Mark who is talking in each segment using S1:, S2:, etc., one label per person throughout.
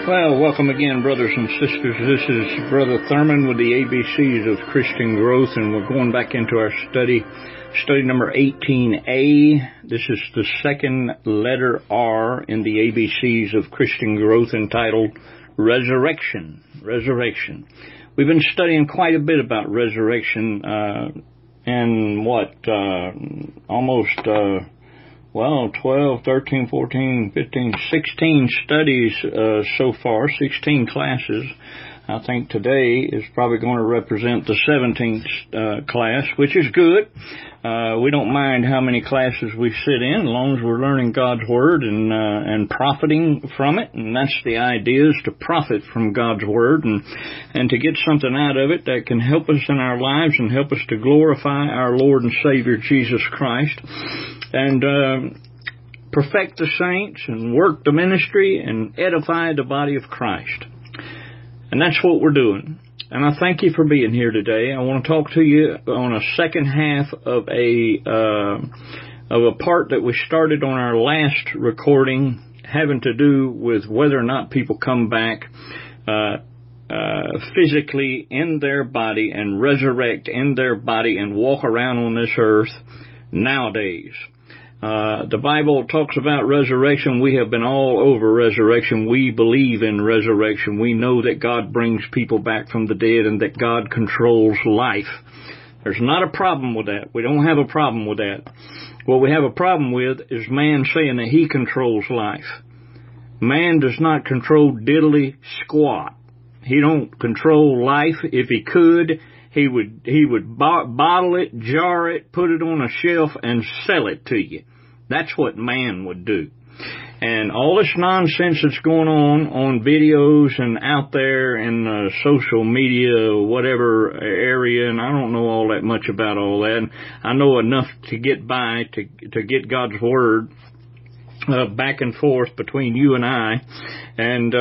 S1: Well, welcome again, brothers and sisters. This is Brother Thurman with the ABCs of Christian Growth, and we're going back into our study number 18A. This is the second letter R in the ABCs of Christian Growth, entitled Resurrection. Resurrection. We've been studying quite a bit about resurrection, and almost 12, 13, 14, 15, 16 studies so far, 16 classes. I think today is probably going to represent the 17th class, which is good. We don't mind how many classes we sit in, as long as we're learning God's Word and profiting from it. And that's the idea, is to profit from God's Word and to get something out of it that can help us in our lives and help us to glorify our Lord and Savior Jesus Christ, and perfect the saints and work the ministry and edify the body of Christ. And that's what we're doing. And I thank you for being here today. I want to talk to you on a second half of a part that we started on our last recording, having to do with whether or not people come back physically in their body and resurrect in their body and walk around on this earth nowadays. The Bible talks about resurrection. We have been all over resurrection. We believe in resurrection. We know that God brings people back from the dead and that God controls life. There's not a problem with that. We don't have a problem with that. What we have a problem with is man saying that he controls life. Man does not control diddly squat. He don't control life. If he could, he would bottle it, jar it, put it on a shelf, and sell it to you. That's what man would do. And all this nonsense that's going on videos and out there in social media, whatever area, and I don't know all that much about all that. And I know enough to get by, to get God's Word back and forth between you and I, and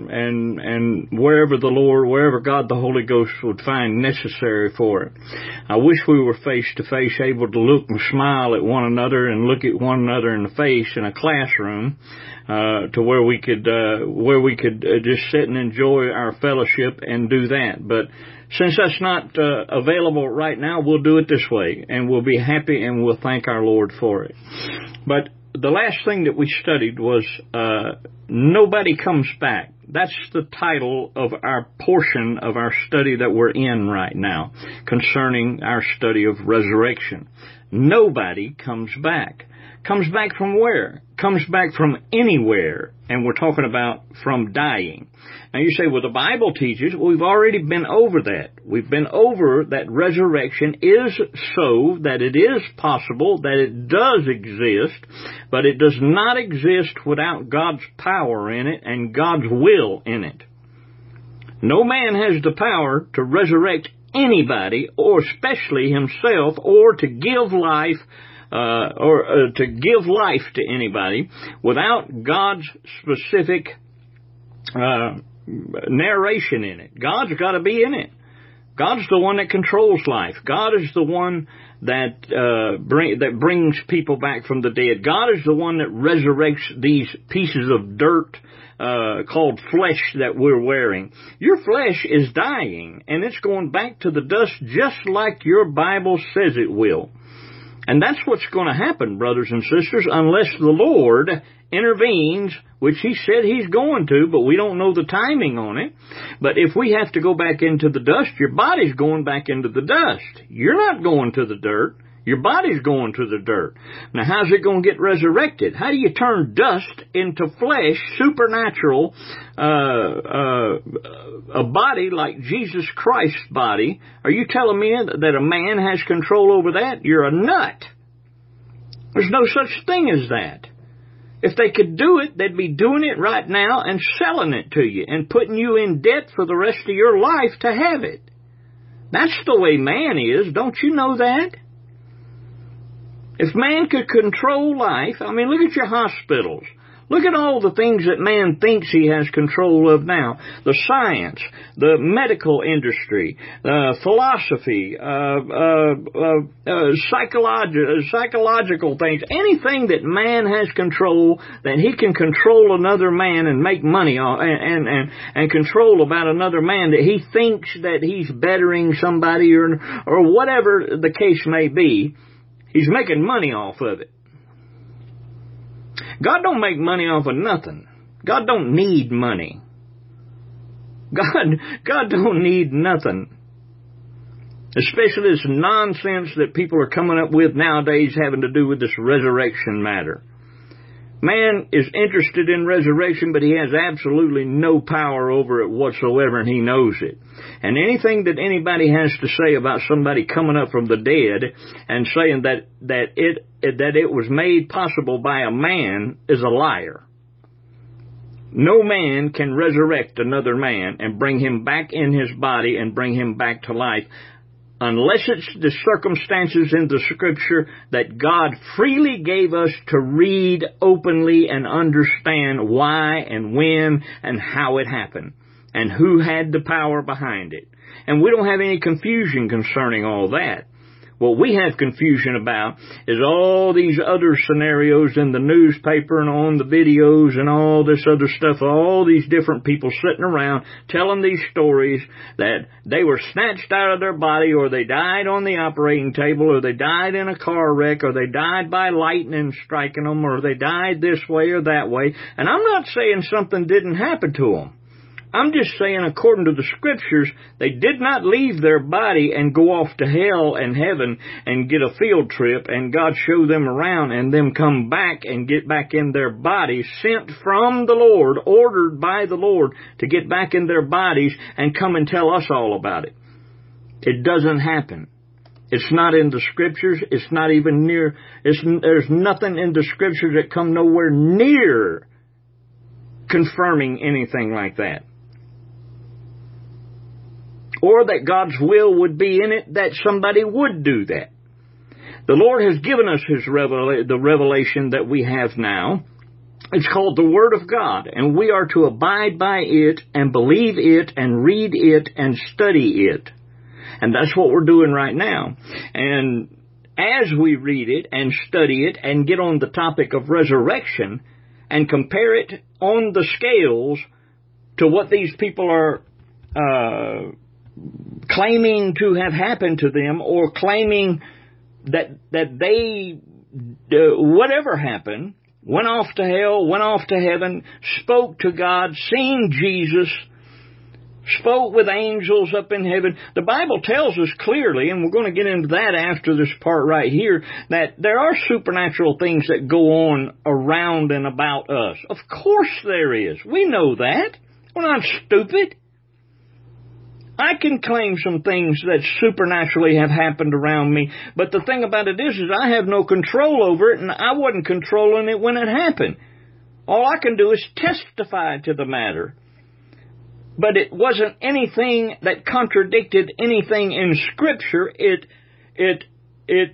S1: wherever God the Holy Ghost would find necessary for it. I wish we were face to face, able to look and smile at one another and look at one another in the face in a classroom, to where we could just sit and enjoy our fellowship and do that. But since that's not available right now, we'll do it this way, and we'll be happy and we'll thank our Lord for it. But the last thing that we studied was Nobody Comes Back. That's the title of our portion of our study that we're in right now, concerning our study of resurrection. Nobody comes back. Comes back from where? Comes back from anywhere. And we're talking about from dying. Now you say, well, the Bible teaches, we've already been over that. We've been over that resurrection is so, that it is possible, that it does exist, but it does not exist without God's power in it and God's will in it. No man has the power to resurrect anybody, or especially himself, or to give life to give life to anybody without God's specific narration in it. God's got to be in it. God's the one that controls life. God is the one that brings people back from the dead. God is the one that resurrects these pieces of dirt called flesh that we're wearing. Your flesh is dying, and it's going back to the dust just like your Bible says it will. And that's what's going to happen, brothers and sisters, unless the Lord intervenes, which He said He's going to, but we don't know the timing on it. But if we have to go back into the dust, your body's going back into the dust. You're not going to the dirt. Your body's going to the dirt. Now, how's it going to get resurrected? How do you turn dust into flesh, supernatural, a body like Jesus Christ's body? Are you telling me that a man has control over that? You're a nut. There's no such thing as that. If they could do it, they'd be doing it right now and selling it to you and putting you in debt for the rest of your life to have it. That's the way man is. Don't you know that? If man could control life, I mean, look at your hospitals. Look at all the things that man thinks he has control of now. The science, the medical industry, philosophy, psychological things. Anything that man has control, that he can control another man and make money on, and control about another man, that he thinks that he's bettering somebody or whatever the case may be. He's making money off of it. God don't make money off of nothing. God don't need money. God don't need nothing. Especially this nonsense that people are coming up with nowadays having to do with this resurrection matter. Man is interested in resurrection, but he has absolutely no power over it whatsoever, and he knows it. And anything that anybody has to say about somebody coming up from the dead and saying that it was made possible by a man is a liar. No man can resurrect another man and bring him back in his body and bring him back to life, unless it's the circumstances in the Scripture that God freely gave us to read openly and understand why and when and how it happened and who had the power behind it. And we don't have any confusion concerning all that. What we have confusion about is all these other scenarios in the newspaper and on the videos and all this other stuff, all these different people sitting around telling these stories that they were snatched out of their body, or they died on the operating table, or they died in a car wreck, or they died by lightning striking them, or they died this way or that way. And I'm not saying something didn't happen to them. I'm just saying, according to the Scriptures, they did not leave their body and go off to hell and heaven and get a field trip and God show them around and them come back and get back in their bodies, sent from the Lord, ordered by the Lord to get back in their bodies and come and tell us all about it. It doesn't happen. It's not in the Scriptures. It's not even near. There's nothing in the Scriptures that come nowhere near confirming anything like that. Or that God's will would be in it that somebody would do that. The Lord has given us the revelation that we have now. It's called the Word of God, and we are to abide by it and believe it and read it and study it. And that's what we're doing right now. And as we read it and study it and get on the topic of resurrection and compare it on the scales to what these people are claiming to have happened to them, or claiming that they, whatever happened, went off to hell, went off to heaven, spoke to God, seen Jesus, spoke with angels up in heaven. The Bible tells us clearly, and we're going to get into that after this part right here, that there are supernatural things that go on around and about us. Of course there is. We know that. We're not stupid. I can claim some things that supernaturally have happened around me, but the thing about it is I have no control over it, and I wasn't controlling it when it happened. All I can do is testify to the matter. But it wasn't anything that contradicted anything in Scripture. It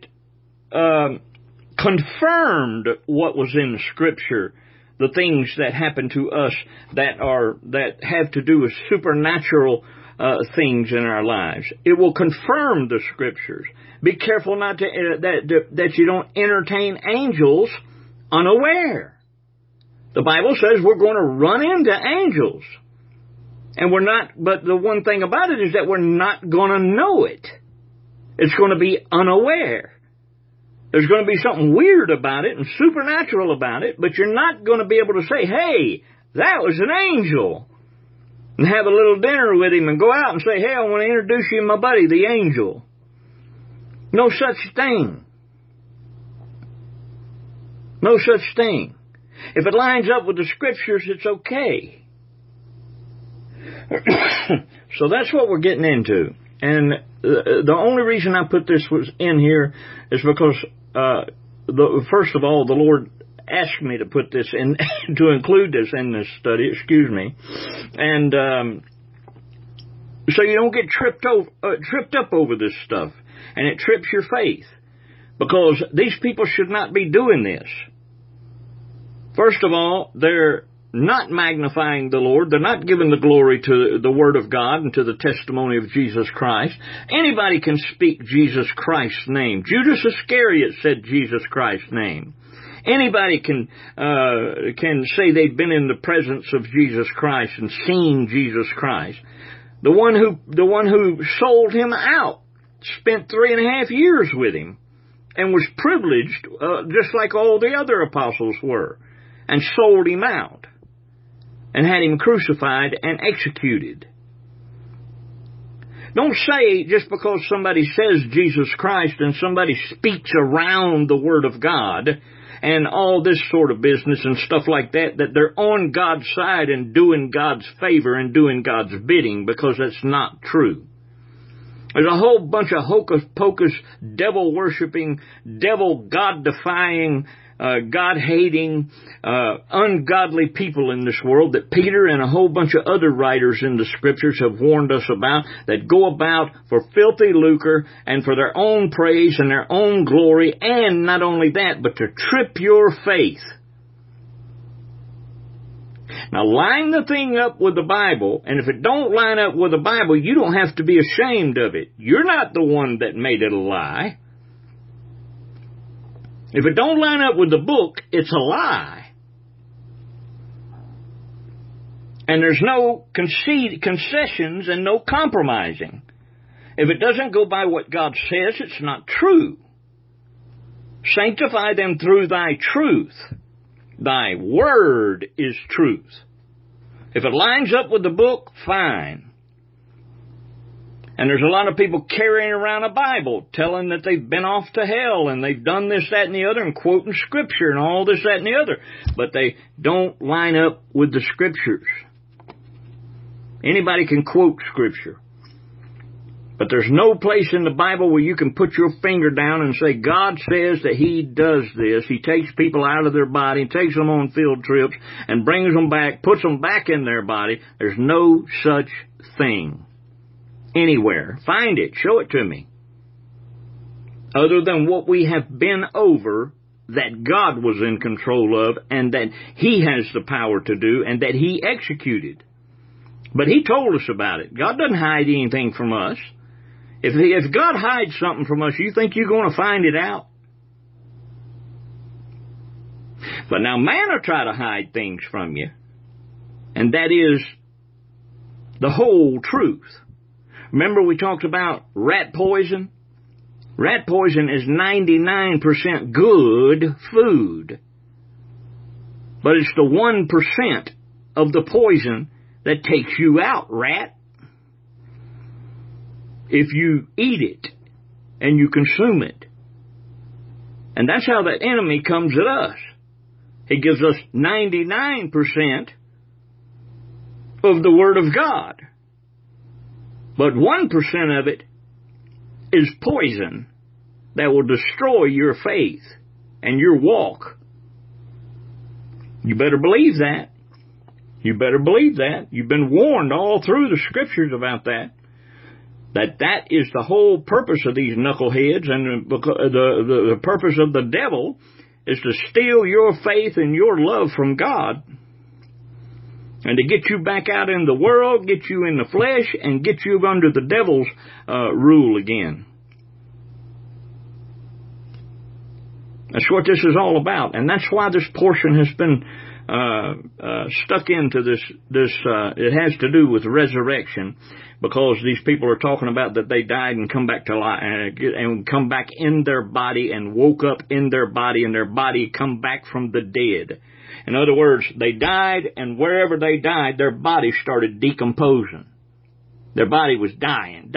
S1: confirmed what was in Scripture, the things that happen to us that have to do with supernatural things in our lives. It will confirm the Scriptures. Be careful not to that you don't entertain angels unaware. The Bible says we're going to run into angels. And we're not, but the one thing about it is that we're not going to know it. It's going to be unaware. There's going to be something weird about it and supernatural about it, but you're not going to be able to say, hey, that was an angel. And have a little dinner with him and go out and say, hey, I want to introduce you to my buddy, the angel. No such thing. No such thing. If it lines up with the Scriptures, it's okay. So that's what we're getting into. And the only reason I put this was in here is because, first of all, the Lord asked me to put this in, to include this in this study, and so you don't get tripped up over this stuff, and it trips your faith, because these people should not be doing this. First of all, they're not magnifying the Lord. They're not giving the glory to the Word of God and to the testimony of Jesus Christ. Anybody can speak Jesus Christ's name. Judas Iscariot said Jesus Christ's name. Anybody can say they've been in the presence of Jesus Christ and seen Jesus Christ. The one who sold him out spent 3.5 years with him and was privileged, just like all the other apostles were, and sold him out and had him crucified and executed. Don't say just because somebody says Jesus Christ and somebody speaks around the Word of God and all this sort of business and stuff like that, that they're on God's side and doing God's favor and doing God's bidding, because that's not true. There's a whole bunch of hocus-pocus, devil-worshipping, devil-God-defying, God-hating, ungodly people in this world that Peter and a whole bunch of other writers in the Scriptures have warned us about, that go about for filthy lucre and for their own praise and their own glory, and not only that, but to trip your faith. Now, line the thing up with the Bible, and if it don't line up with the Bible, you don't have to be ashamed of it. You're not the one that made it a lie. If it don't line up with the book, it's a lie. And there's no concessions and no compromising. If it doesn't go by what God says, it's not true. Sanctify them through thy truth. Thy word is truth. If it lines up with the book, fine. And there's a lot of people carrying around a Bible telling that they've been off to hell and they've done this, that, and the other, and quoting Scripture and all this, that, and the other. But they don't line up with the Scriptures. Anybody can quote Scripture. But there's no place in the Bible where you can put your finger down and say, God says that He does this. He takes people out of their body, takes them on field trips, and brings them back, puts them back in their body. There's no such thing anywhere. Find it. Show it to me. Other than what we have been over, that God was in control of, and that He has the power to do, and that He executed. But He told us about it. God doesn't hide anything from us. If God hides something from us, you think you're going to find it out? But now man will try to hide things from you. And that is the whole truth. Remember we talked about rat poison? Rat poison is 99% good food. But it's the 1% of the poison that takes you out, rat. If you eat it and you consume it. And that's how the enemy comes at us. He gives us 99% of the Word of God. But 1% of it is poison that will destroy your faith and your walk. You better believe that. You better believe that. You've been warned all through the Scriptures about that. That is the whole purpose of these knuckleheads, and the purpose of the devil is to steal your faith and your love from God, and to get you back out in the world, get you in the flesh, and get you under the devil's rule again. That's what this is all about, and that's why this portion has been stuck into this. It has to do with resurrection, because these people are talking about that they died and come back to life, and come back in their body and woke up in their body, and their body come back from the dead. In other words, they died, and wherever they died, their body started decomposing. Their body was dying,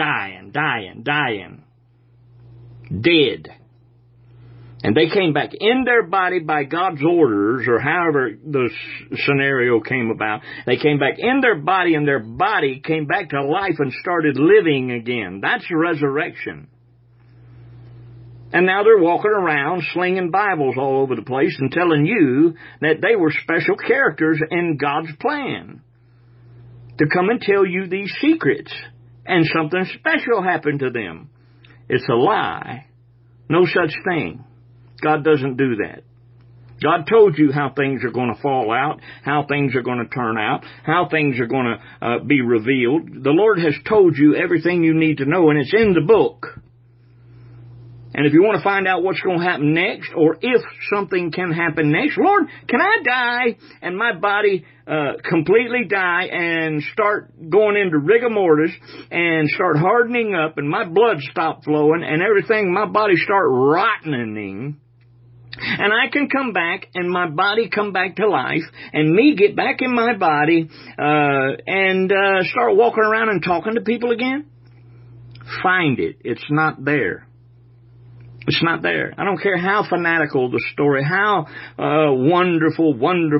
S1: dead. And they came back in their body by God's orders, or however the scenario came about. They came back in their body, and their body came back to life and started living again. That's resurrection. And now they're walking around slinging Bibles all over the place and telling you that they were special characters in God's plan to come and tell you these secrets, and something special happened to them. It's a lie. No such thing. God doesn't do that. God told you how things are going to fall out, how things are going to turn out, how things are going to be revealed. The Lord has told you everything you need to know, and it's in the book. And if you want to find out what's going to happen next, or if something can happen next, Lord, can I die and my body completely die and start going into rigor mortis and start hardening up and my blood stop flowing and everything, my body start rottening, and I can come back and my body come back to life and me get back in my body and start walking around and talking to people again? Find it. It's not there. It's not there. I don't care how fanatical the story, how wonderful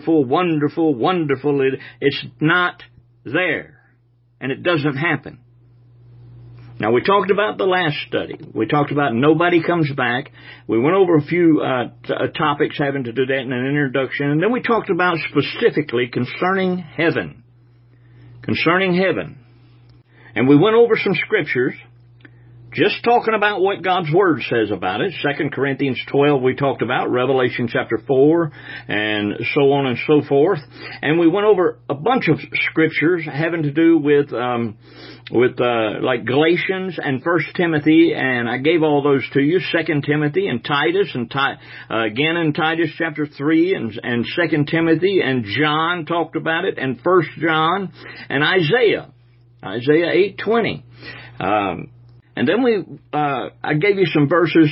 S1: it's not there. And it doesn't happen. Now, we talked about the last study. We talked about nobody comes back. We went over a few topics having to do that in an introduction. And then we talked about specifically concerning heaven. Concerning heaven. And we went over some scriptures, just talking about what God's Word says about it. 2 Corinthians 12 we talked about, Revelation chapter 4, and so on and so forth. And we went over a bunch of scriptures having to do with like Galatians and 1 Timothy, and I gave all those to you, 2 Timothy and Titus, and again in Titus chapter 3, and 2 Timothy, and John talked about it, and 1 John, and Isaiah 8:20. And then I gave you some verses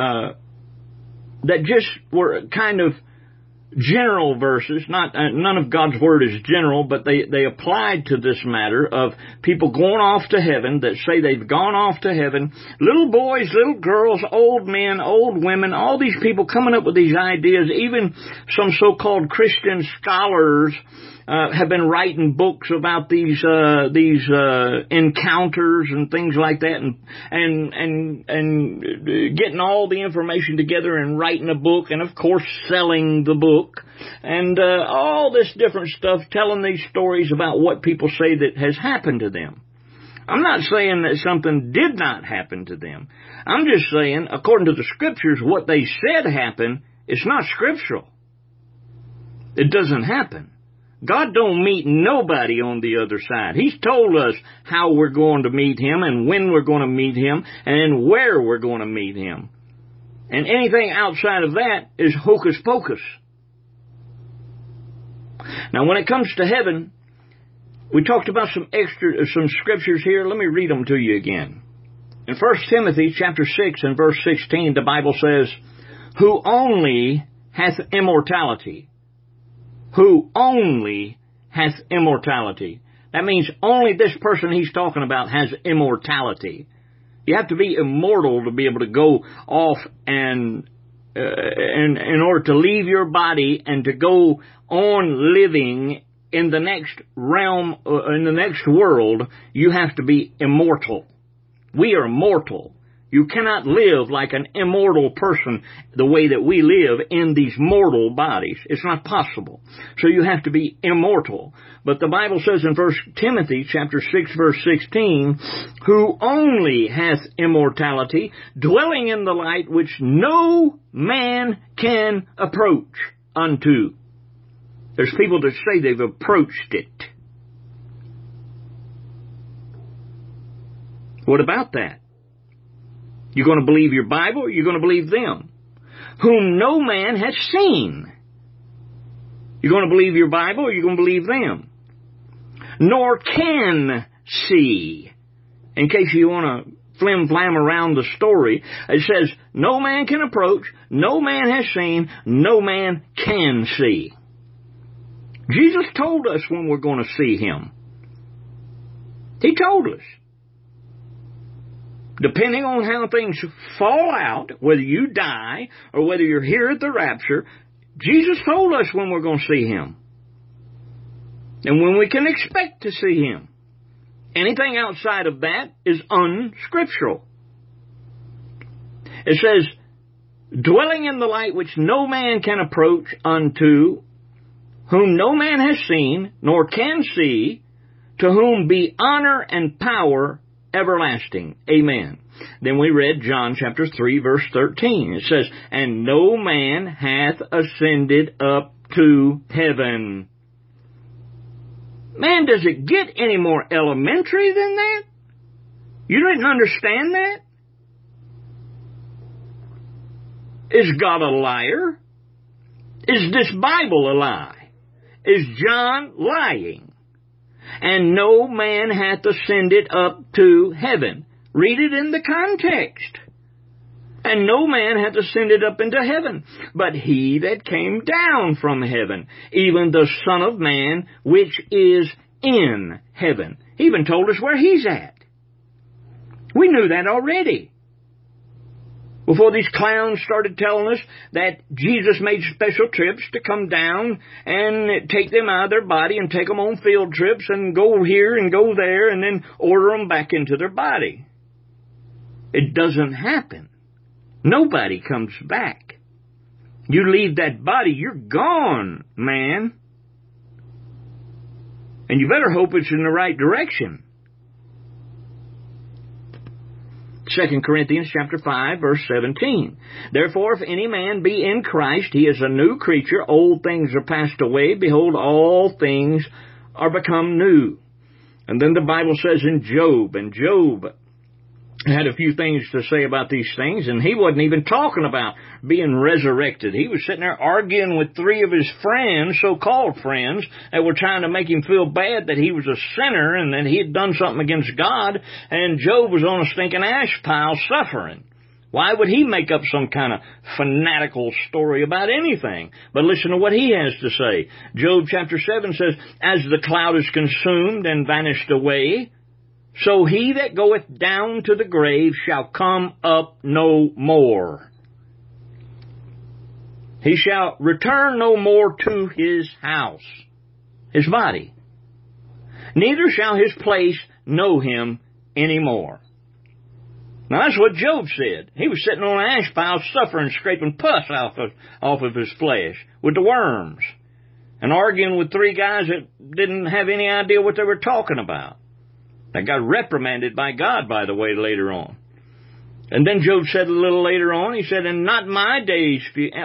S1: that just were kind of general verses. None of God's Word is general, but they applied to this matter of people going off to heaven, that say they've gone off to heaven. Little boys, little girls, old men, old women, all these people coming up with these ideas. Even some so-called Christian scholars have been writing books about these encounters and things like that, and getting all the information together and writing a book, and of course selling the book, and all this different stuff, telling these stories about what people say that has happened to them. I'm not saying that something did not happen to them. I'm just saying, according to the scriptures, what they said happened is not scriptural. It doesn't happen. God don't meet nobody on the other side. He's told us how we're going to meet Him and when we're going to meet Him and where we're going to meet Him. And anything outside of that is hocus pocus. Now, when it comes to heaven, we talked about some scriptures here. Let me read them to you again. In 1 Timothy chapter 6 and verse 16, the Bible says, "Who only hath immortality." Who only hath immortality. That means only this person he's talking about has immortality. You have to be immortal to be able to go off and in order to leave your body and to go on living in the next realm, in the next world, you have to be immortal. We are mortal. You cannot live like an immortal person the way that we live in these mortal bodies. It's not possible. So you have to be immortal. But the Bible says in 1 Timothy chapter 6 verse 16, "Who only hath immortality, dwelling in the light which no man can approach unto." There's people that say they've approached it. What about that? You're going to believe your Bible, or you're going to believe them? Whom no man has seen. You're going to believe your Bible, or you're going to believe them? Nor can see. In case you want to flim-flam around the story, it says, no man can approach, no man has seen, no man can see. Jesus told us when we're going to see Him. He told us. Depending on how things fall out, whether you die or whether you're here at the rapture, Jesus told us when we're going to see Him. And when we can expect to see Him. Anything outside of that is unscriptural. It says, dwelling in the light which no man can approach unto, whom no man has seen, nor can see, to whom be honor and power everlasting. Amen. Then we read John chapter 3, verse 13. It says, and no man hath ascended up to heaven. Man, does it get any more elementary than that? You didn't understand that? Is God a liar? Is this Bible a lie? Is John lying? And no man hath ascended up to heaven. Read it in the context. And no man hath ascended up into heaven, but he that came down from heaven, even the Son of Man, which is in heaven. He even told us where he's at. We knew that already. Before these clowns started telling us that Jesus made special trips to come down and take them out of their body and take them on field trips and go here and go there and then order them back into their body. It doesn't happen. Nobody comes back. You leave that body, you're gone, man. And you better hope it's in the right direction. 2 Corinthians chapter 5, verse 17. Therefore, if any man be in Christ, he is a new creature. Old things are passed away. Behold, all things are become new. And then the Bible says in Job, and Job had a few things to say about these things, and he wasn't even talking about being resurrected. He was sitting there arguing with three of his friends, so-called friends, that were trying to make him feel bad that he was a sinner and that he had done something against God, and Job was on a stinking ash pile suffering. Why would he make up some kind of fanatical story about anything? But listen to what he has to say. Job chapter 7 says, as the cloud is consumed and vanished away, so he that goeth down to the grave shall come up no more. He shall return no more to his house, his body. Neither shall his place know him any more. Now that's what Job said. He was sitting on an ash pile suffering, scraping pus off of his flesh with the worms, and arguing with three guys that didn't have any idea what they were talking about. That got reprimanded by God, by the way, later on. And then Job said a little later on, he said, and not my days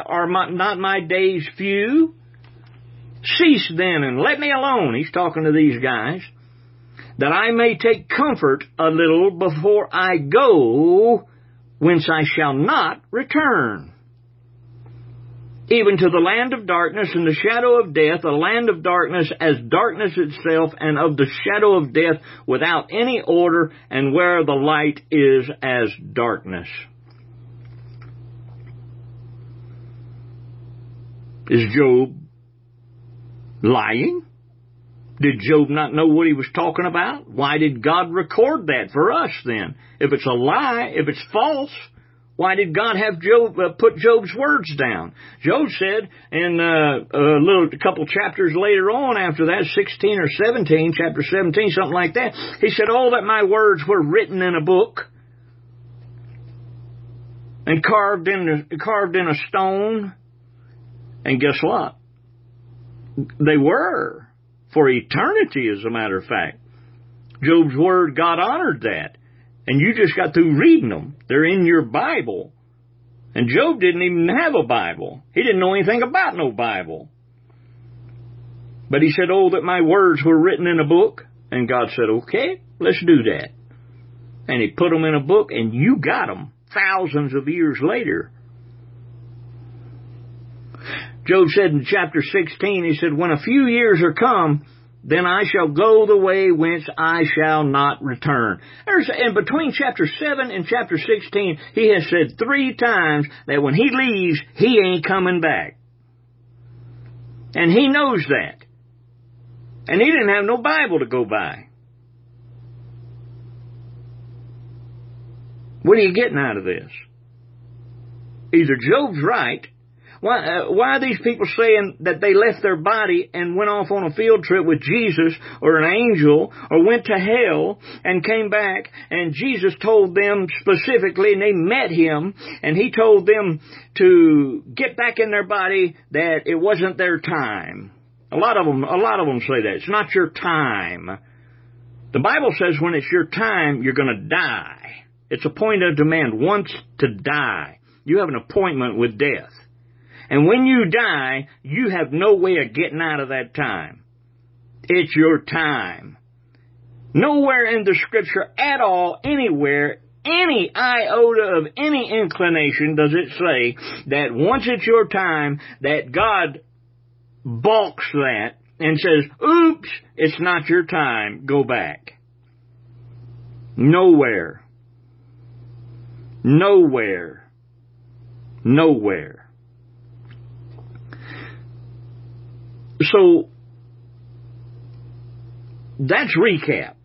S1: few. Cease then and let me alone. He's talking to these guys. That I may take comfort a little before I go, whence I shall not return. Even to the land of darkness and the shadow of death, a land of darkness as darkness itself, and of the shadow of death without any order, and where the light is as darkness. Is Job lying? Did Job not know what he was talking about? Why did God record that for us then? If it's a lie, if it's false, why did God have Job put Job's words down? Job said in a couple chapters later on after that, 16 or 17, chapter 17, something like that, he said, oh, that my words were written in a book and carved in a stone. And guess what? They were for eternity, as a matter of fact. Job's word, God honored that. And you just got through reading them. They're in your Bible. And Job didn't even have a Bible. He didn't know anything about no Bible. But he said, oh, that my words were written in a book. And God said, okay, let's do that. And he put them in a book, and you got them thousands of years later. Job said in chapter 16, he said, when a few years are come, then I shall go the way whence I shall not return. And between chapter 7 and chapter 16, he has said 3 times that when he leaves, he ain't coming back. And he knows that. And he didn't have no Bible to go by. What are you getting out of this? Either Job's right. Why are these people saying that they left their body and went off on a field trip with Jesus or an angel, or went to hell and came back, and Jesus told them specifically, and they met him, and he told them to get back in their body, that it wasn't their time. A lot of them say that. It's not your time. The Bible says when it's your time, you're going to die. It's appointed unto man once to die. You have an appointment with death. And when you die, you have no way of getting out of that time. It's your time. Nowhere in the Scripture at all, anywhere, any iota of any inclination does it say that once it's your time, that God balks that and says, oops, it's not your time, go back. Nowhere. Nowhere. Nowhere. So, that's recap.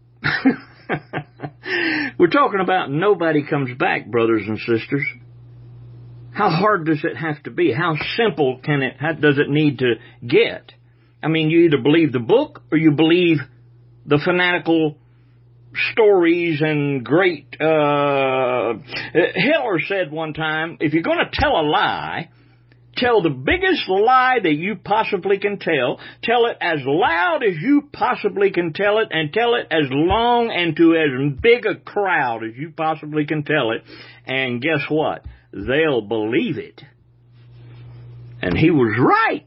S1: We're talking about nobody comes back, brothers and sisters. How hard does it have to be? How simple does it need to get? I mean, you either believe the book or you believe the fanatical stories and great... Hitler said one time, if you're going to tell a lie, tell the biggest lie that you possibly can tell. Tell it as loud as you possibly can tell it, and tell it as long and to as big a crowd as you possibly can tell it. And guess what? They'll believe it. And he was right.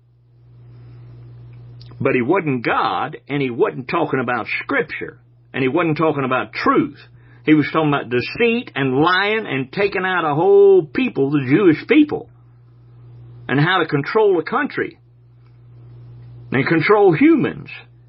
S1: But he wasn't God, and he wasn't talking about Scripture, and he wasn't talking about truth. He was talking about deceit and lying and taking out a whole people, the Jewish people, and how to control the country and control humans.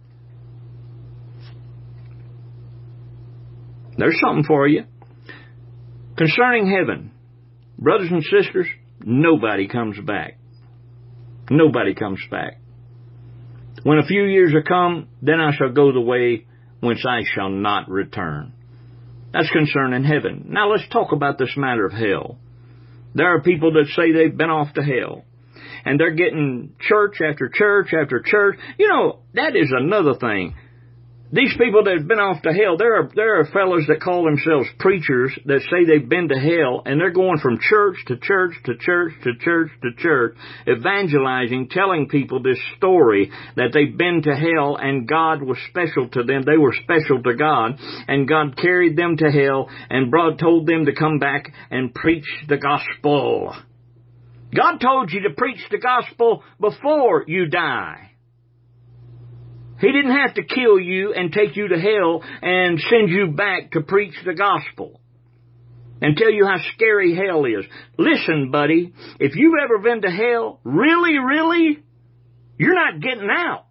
S1: There's something for you. Concerning heaven, brothers and sisters, nobody comes back. Nobody comes back. When a few years are come, then I shall go the way whence I shall not return. That's concerning heaven. Now let's talk about this matter of hell. There are people that say they've been off to hell, and they're getting church after church after church. You know, that is another thing. These people that have been off to hell, there are fellows that call themselves preachers that say they've been to hell, and they're going from church to church to church to church to church, evangelizing, telling people this story that they've been to hell and God was special to them. They were special to God, and God carried them to hell and told them to come back and preach the gospel. God told you to preach the gospel before you die. He didn't have to kill you and take you to hell and send you back to preach the gospel and tell you how scary hell is. Listen, buddy, if you've ever been to hell, really, you're not getting out.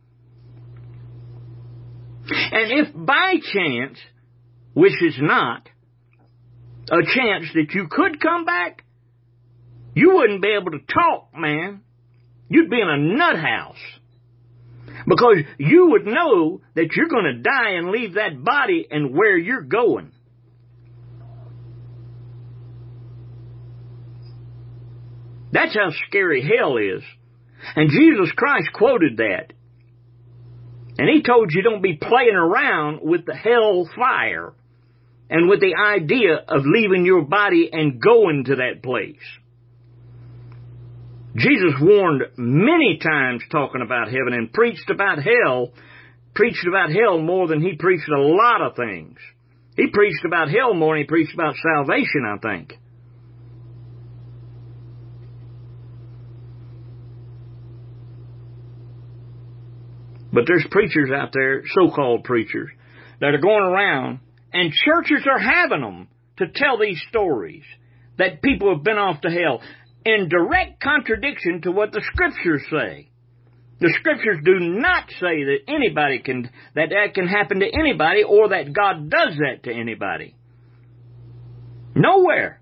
S1: And if by chance, which is not, a chance that you could come back, you wouldn't be able to talk, man. You'd be in a nut house. Because you would know that you're going to die and leave that body and where you're going. That's how scary hell is. And Jesus Christ quoted that. And he told you don't be playing around with the hell fire and with the idea of leaving your body and going to that place. Jesus warned many times talking about heaven and preached about hell more than he preached a lot of things. He preached about hell more than he preached about salvation, I think. But there's preachers out there, so-called preachers, that are going around, and churches are having them to tell these stories that people have been off to hell, in direct contradiction to what the Scriptures say. The Scriptures do not say that that can happen to anybody, or that God does that to anybody. Nowhere.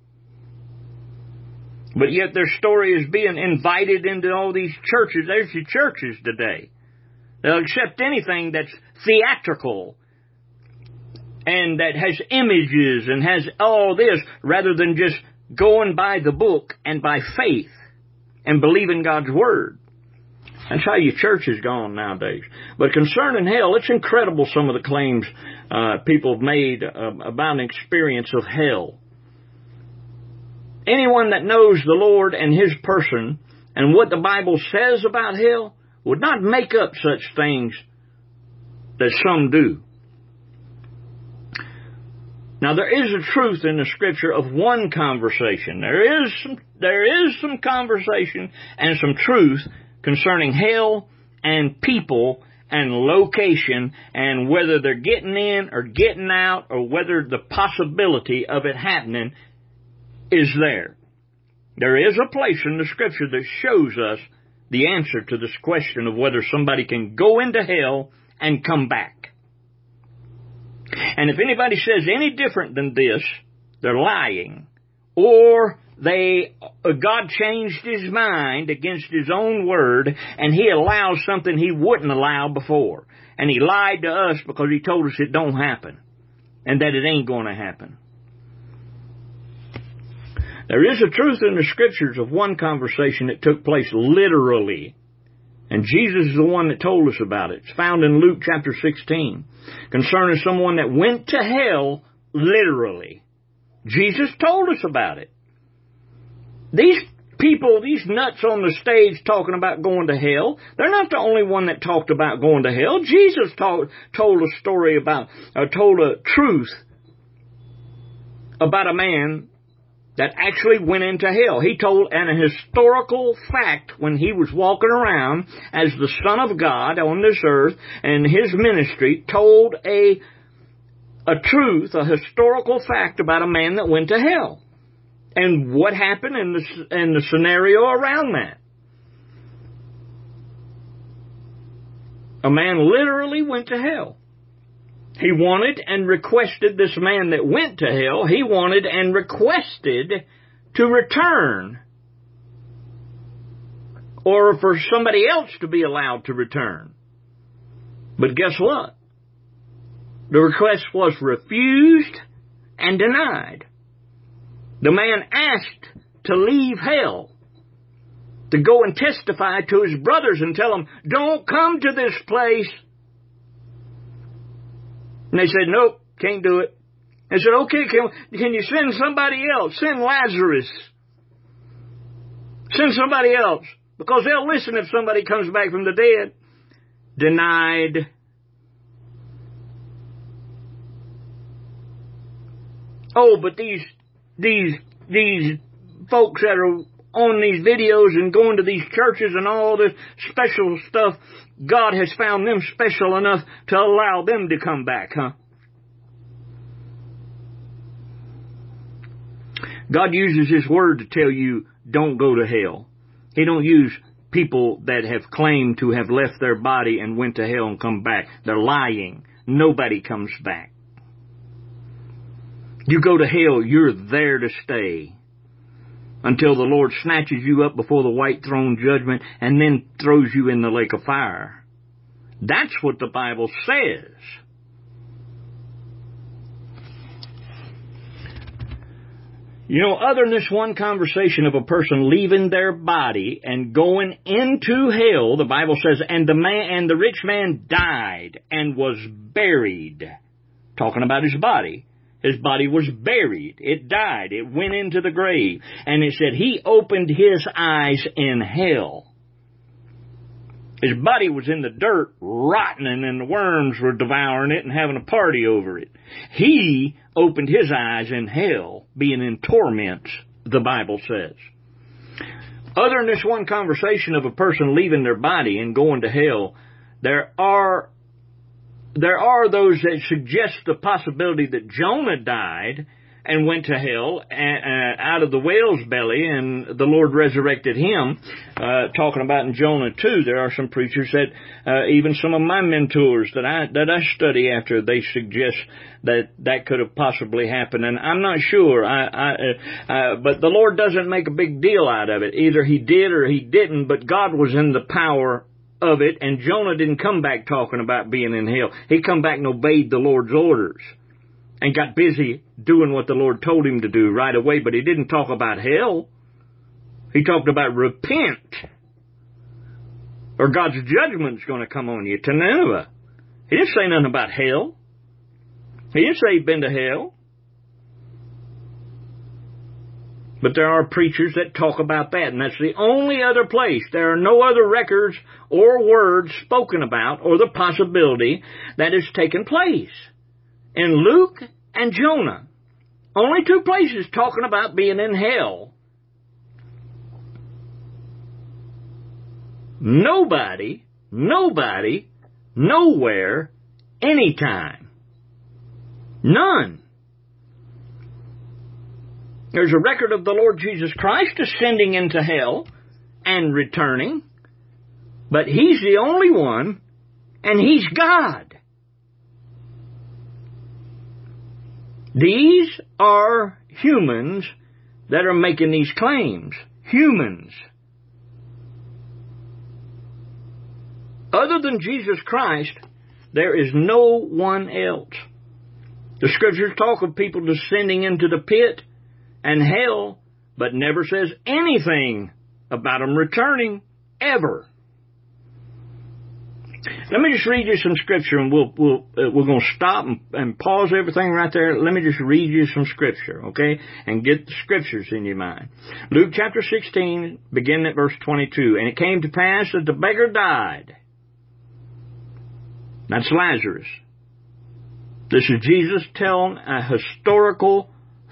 S1: But yet their story is being invited into all these churches. There's your churches today. They'll accept anything that's theatrical and that has images and has all this, rather than just going by the book and by faith and believing God's Word. That's how your church has gone nowadays. But concerning hell, it's incredible some of the claims people have made about an experience of hell. Anyone that knows the Lord and His person and what the Bible says about hell would not make up such things that some do. Now, there is a truth in the Scripture of one conversation. There is some conversation and some truth concerning hell and people and location and whether they're getting in or getting out or whether the possibility of it happening is there. There is a place in the Scripture that shows us the answer to this question of whether somebody can go into hell and come back. And if anybody says any different than this, they're lying. Or God changed His mind against His own word, and He allows something He wouldn't allow before. And He lied to us because He told us it don't happen, and that it ain't going to happen. There is a truth in the Scriptures of one conversation that took place literally. And Jesus is the one that told us about it. It's found in Luke chapter 16. Concerning someone that went to hell literally. Jesus told us about it. These people, these nuts on the stage talking about going to hell, they're not the only one that talked about going to hell. Jesus told a story about, told a truth about a man that actually went into hell. He told an historical fact when he was walking around as the Son of God on this earth, and his ministry told a truth, a historical fact about a man that went to hell. And what happened in the scenario around that. A man literally went to hell. He wanted and requested, this man that went to hell, he wanted and requested to return. Or for somebody else to be allowed to return. But guess what? The request was refused and denied. The man asked to leave hell, to go and testify to his brothers and tell them, don't come to this place. And they said, nope, can't do it. They said, okay, can you send somebody else? Send Lazarus. Send somebody else. Because they'll listen if somebody comes back from the dead. Denied. Oh, but these folks that are on these videos and going to these churches and all this special stuff, God has found them special enough to allow them to come back, huh? God uses His Word to tell you, don't go to hell. He don't use people that have claimed to have left their body and went to hell and come back. They're lying. Nobody comes back. You go to hell, you're there to stay. Until the Lord snatches you up before the white throne judgment and then throws you in the lake of fire. That's what the Bible says. You know, other than this one conversation of a person leaving their body and going into hell, the Bible says, and the rich man died and was buried. Talking about his body. His body was buried. It died. It went into the grave. And it said he opened his eyes in hell. His body was in the dirt, rotting, and the worms were devouring it and having a party over it. He opened his eyes in hell, being in torments, the Bible says. Other than this one conversation of a person leaving their body and going to hell, there are those that suggest the possibility that Jonah died and went to hell out of the whale's belly, and the Lord resurrected him. Talking about in Jonah 2, there are some preachers that, even some of my mentors that I study after, they suggest that could have possibly happened. And I'm not sure. But the Lord doesn't make a big deal out of it. Either He did or He didn't, but God was in the power of it, and Jonah didn't come back talking about being in hell. He come back and obeyed the Lord's orders and got busy doing what the Lord told him to do right away, but he didn't talk about hell. He talked about repent, or God's judgment's going to come on you, to Nineveh. He didn't say nothing about hell. He didn't say he'd been to hell. But there are preachers that talk about that, and that's the only other place. There are no other records or words spoken about, or the possibility that has taken place. In Luke and Jonah, only two places talking about being in hell. Nobody, nowhere, anytime. None. There's a record of the Lord Jesus Christ ascending into hell and returning, but He's the only one, and He's God. These are humans that are making these claims. Humans. Other than Jesus Christ, there is no one else. The Scriptures talk of people descending into the pit and hell, but never says anything about them returning, ever. Let me just read you some Scripture, and we're going to stop and pause everything right there. Let me just read you some Scripture, okay? And get the Scriptures in your mind. Luke chapter 16, beginning at verse 22. And it came to pass that the beggar died. That's Lazarus. This is Jesus telling a historical,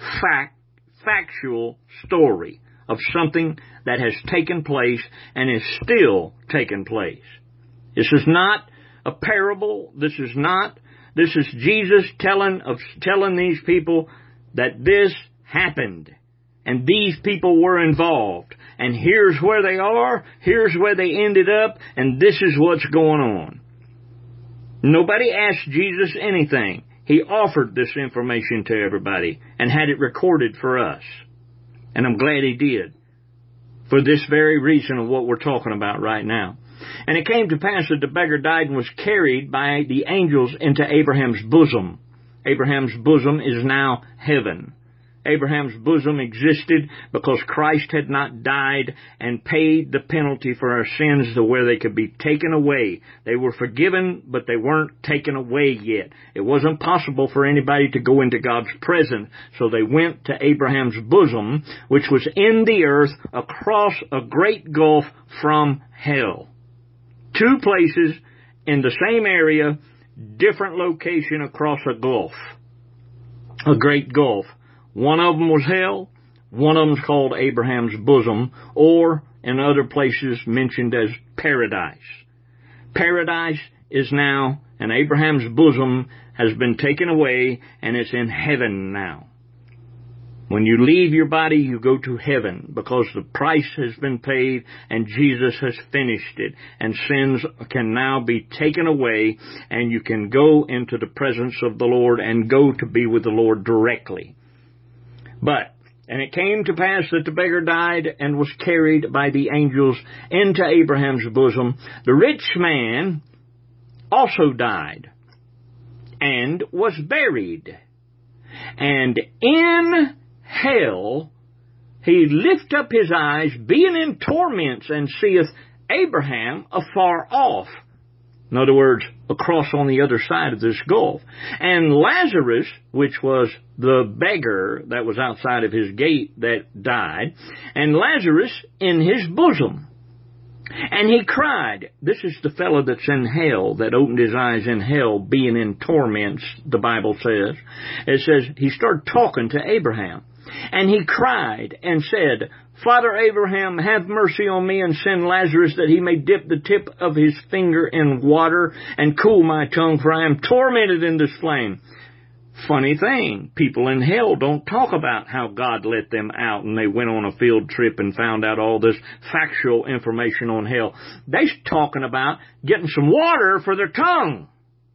S1: factual story of something that has taken place and is still taking place. This is not a parable. This is Jesus telling these people that this happened and these people were involved. And here's where they are, here's where they ended up, and this is what's going on. Nobody asked Jesus anything. He offered this information to everybody and had it recorded for us. And I'm glad He did, for this very reason of what we're talking about right now. And it came to pass that the beggar died and was carried by the angels into Abraham's bosom. Abraham's bosom is now heaven. Abraham's bosom existed because Christ had not died and paid the penalty for our sins to where they could be taken away. They were forgiven, but they weren't taken away yet. It wasn't possible for anybody to go into God's presence, so they went to Abraham's bosom, which was in the earth across a great gulf from hell. Two places in the same area, different location across a gulf. A great gulf. One of them was hell. One of them's called Abraham's bosom, or in other places mentioned as paradise. Paradise is now, and Abraham's bosom has been taken away, and it's in heaven now. When you leave your body, you go to heaven because the price has been paid and Jesus has finished it. And sins can now be taken away and you can go into the presence of the Lord and go to be with the Lord directly. And it came to pass that the beggar died and was carried by the angels into Abraham's bosom. The rich man also died and was buried. And in hell he lift up his eyes, being in torments, and seeth Abraham afar off. In other words, across on the other side of this gulf. And Lazarus, which was the beggar that was outside of his gate that died, and Lazarus in his bosom. And he cried. This is the fellow that's in hell, that opened his eyes in hell, being in torments, the Bible says. It says he started talking to Abraham. And he cried and said, Father Abraham, have mercy on me and send Lazarus that he may dip the tip of his finger in water and cool my tongue, for I am tormented in this flame. Funny thing, people in hell don't talk about how God let them out and they went on a field trip and found out all this factual information on hell. They're talking about getting some water for their tongue.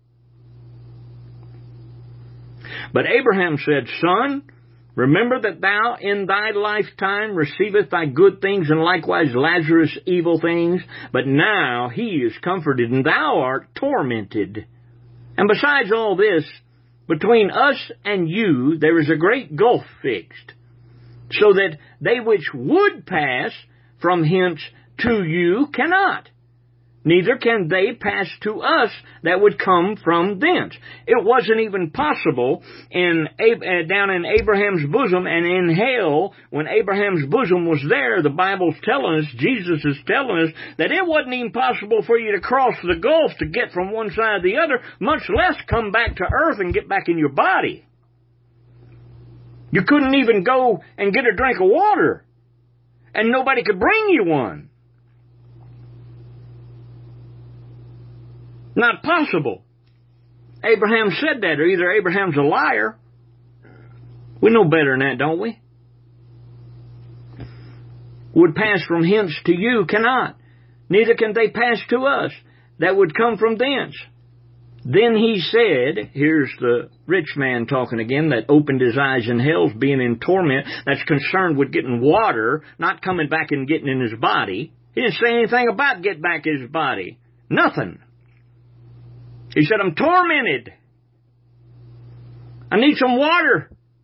S1: But Abraham said, Son, remember that thou in thy lifetime receivest thy good things, and likewise Lazarus evil things. But now he is comforted, and thou art tormented. And besides all this, between us and you there is a great gulf fixed, so that they which would pass from hence to you cannot, neither can they pass to us that would come from thence. It wasn't even possible down in Abraham's bosom and in hell, when Abraham's bosom was there, the Bible's telling us, Jesus is telling us, that it wasn't even possible for you to cross the gulf to get from one side to the other, much less come back to earth and get back in your body. You couldn't even go and get a drink of water, and nobody could bring you one. Not possible. Abraham said that, or either Abraham's a liar. We know better than that, don't we? Would pass from hence to you cannot, neither can they pass to us that would come from thence. Then he said, here's the rich man talking again, that opened his eyes in hell, being in torment, that's concerned with getting water, not coming back and getting in his body. He didn't say anything about get back his body. Nothing. He said, I'm tormented. I need some water.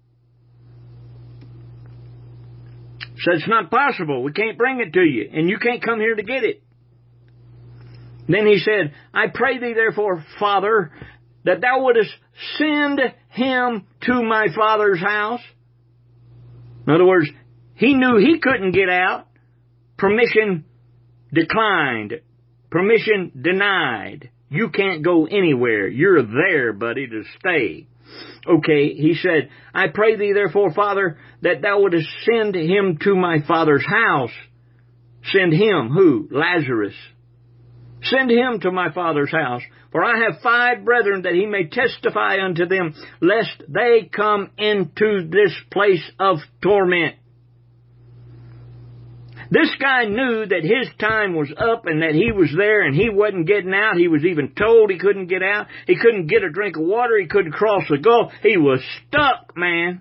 S1: Said, it's not possible. We can't bring it to you, and you can't come here to get it. Then he said, I pray thee therefore, Father, that thou wouldest send him to my father's house. In other words, he knew he couldn't get out. Permission declined. Permission denied. You can't go anywhere. You're there, buddy, to stay. Okay, he said, I pray thee therefore, Father, that thou wouldest send him to my father's house. Send him, who? Lazarus. Send him to my father's house. For I have 5 brethren, that he may testify unto them, lest they come into this place of torment. This guy knew that his time was up and that he was there and he wasn't getting out. He was even told he couldn't get out. He couldn't get a drink of water. He couldn't cross the gulf. He was stuck, man.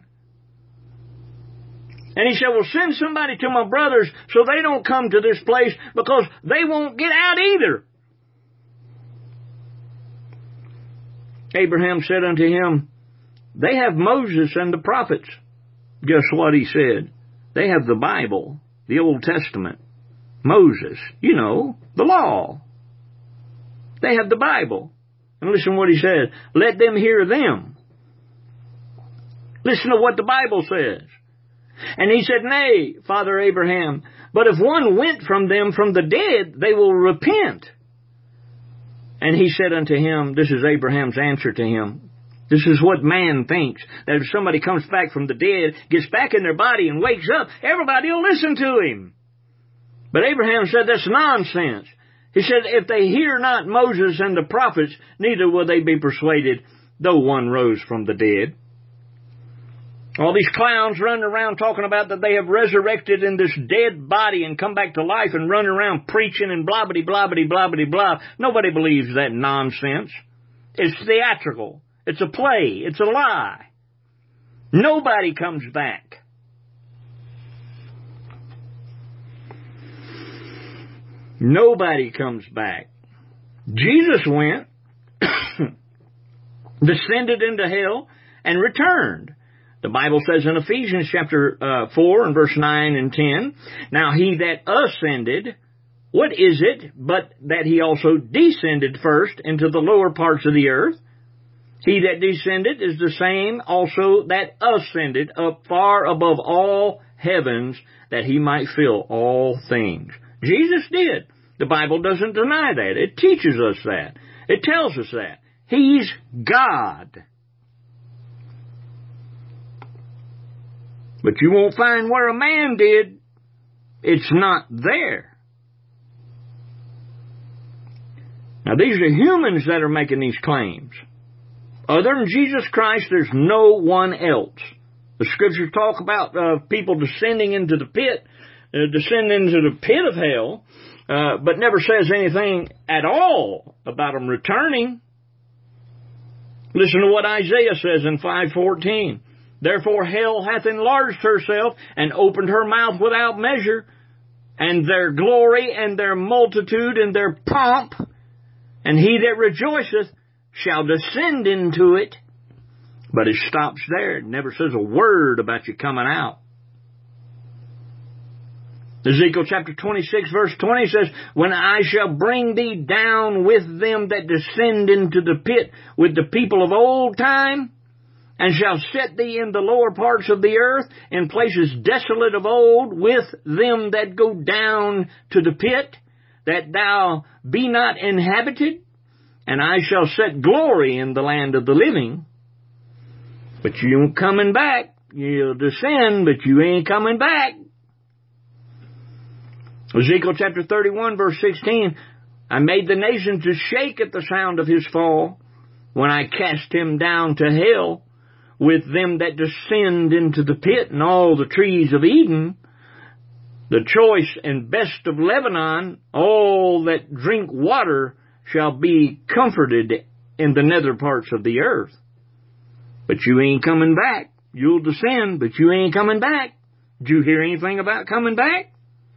S1: And he said, well, send somebody to my brothers so they don't come to this place, because they won't get out either. Abraham said unto him, they have Moses and the prophets. Guess what he said? They have the Bible. The Old Testament. Moses. You know, the law. They have the Bible. And listen what he said. Let them hear them. Listen to what the Bible says. And he said, nay, Father Abraham, but if one went from them from the dead, they will repent. And he said unto him, this is Abraham's answer to him. This is what man thinks, that if somebody comes back from the dead, gets back in their body and wakes up, everybody will listen to him. But Abraham said, that's nonsense. He said, if they hear not Moses and the prophets, neither will they be persuaded, though one rose from the dead. All these clowns running around talking about that they have resurrected in this dead body and come back to life and run around preaching and blah-bitty, blah-bitty, blah-bitty, blah. Nobody believes that nonsense. It's theatrical. It's a play. It's a lie. Nobody comes back. Nobody comes back. Jesus went, descended into hell, and returned. The Bible says in Ephesians chapter 4 and verse 9 and 10, now he that ascended, what is it but that he also descended first into the lower parts of the earth? He that descended is the same also that ascended up far above all heavens, that he might fill all things. Jesus did. The Bible doesn't deny that. It teaches us that. It tells us that. He's God. But you won't find where a man did. It's not there. Now these are humans that are making these claims. Other than Jesus Christ, there's no one else. The Scriptures talk about people descending into the pit, descending into the pit of hell, but never says anything at all about them returning. Listen to what Isaiah says in 5:14. Therefore hell hath enlarged herself and opened her mouth without measure, and their glory and their multitude and their pomp, and he that rejoiceth shall descend into it. But it stops there. It never says a word about you coming out. Ezekiel chapter 26 verse 20 says, when I shall bring thee down with them that descend into the pit with the people of old time, and shall set thee in the lower parts of the earth, in places desolate of old, with them that go down to the pit, that thou be not inhabited, and I shall set glory in the land of the living. But you ain't coming back. You'll descend, but you ain't coming back. Ezekiel chapter 31 verse 16, I made the nations to shake at the sound of his fall, when I cast him down to hell, with them that descend into the pit, and all the trees of Eden, the choice and best of Lebanon, all that drink water shall be comforted in the nether parts of the earth. But you ain't coming back. You'll descend, but you ain't coming back. Did you hear anything about coming back?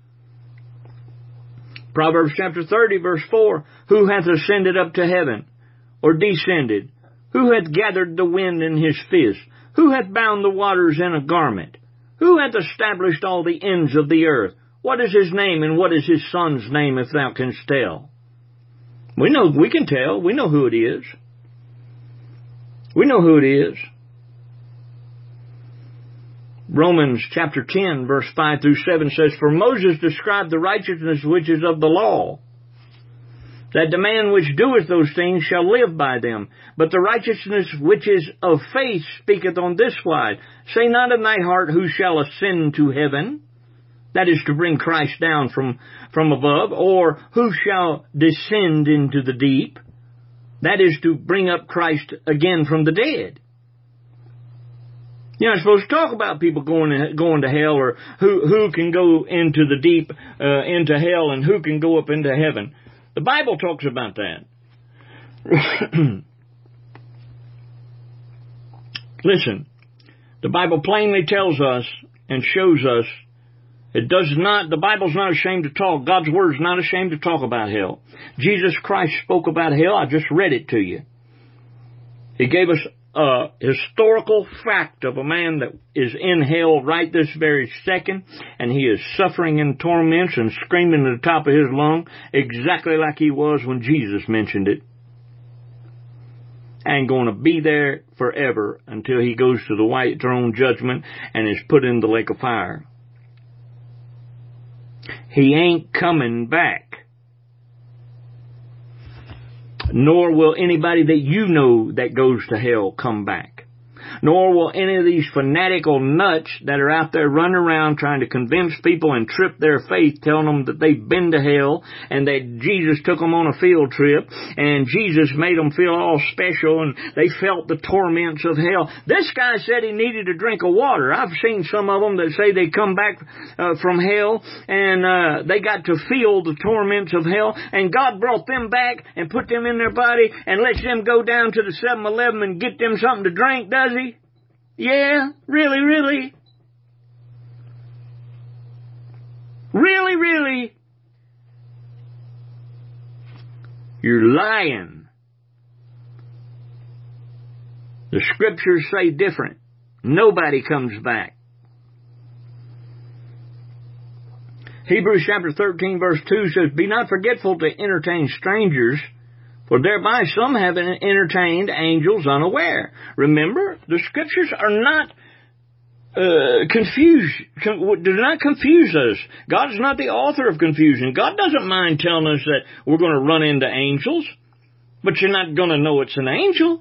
S1: Proverbs chapter 30 verse 4, who hath ascended up to heaven, or descended? Who hath gathered the wind in his fist? Who hath bound the waters in a garment? Who hath established all the ends of the earth? What is his name, and what is his son's name, if thou canst tell? We can tell. We know who it is. We know who it is. Romans chapter 10, verse 5 through 7 says, for Moses described the righteousness which is of the law, that the man which doeth those things shall live by them. But the righteousness which is of faith speaketh on this wise, say not in thy heart, who shall ascend to heaven? That is to bring Christ down from above. Or who shall descend into the deep? That is to bring up Christ again from the dead. You're not supposed to talk about people going to hell, or who can go into the deep, into hell, and who can go up into heaven. The Bible talks about that. Listen, the Bible plainly tells us and shows us the Bible's not ashamed to talk. God's Word's not ashamed to talk about hell. Jesus Christ spoke about hell. I just read it to you. He gave us a historical fact of a man that is in hell right this very second, and he is suffering in torments and screaming at the top of his lung, exactly like he was when Jesus mentioned it, and going to be there forever until he goes to the white throne judgment and is put in the lake of fire. He ain't coming back. Nor will anybody that you know that goes to hell come back. Nor will any of these fanatical nuts that are out there running around trying to convince people and trip their faith, telling them that they've been to hell and that Jesus took them on a field trip and Jesus made them feel all special and they felt the torments of hell. This guy said he needed a drink of water. I've seen some of them that say they come back from hell and they got to feel the torments of hell, and God brought them back and put them in their body and lets them go down to the 7-Eleven and get them something to drink, does he? Yeah, really, really? Really, really? You're lying. The scriptures say different. Nobody comes back. Hebrews chapter 13 verse 2 says, be not forgetful to entertain strangers, for thereby some have entertained angels unaware. Remember, the scriptures are not do not confuse us. God is not the author of confusion. God doesn't mind telling us that we're going to run into angels, but you're not going to know it's an angel.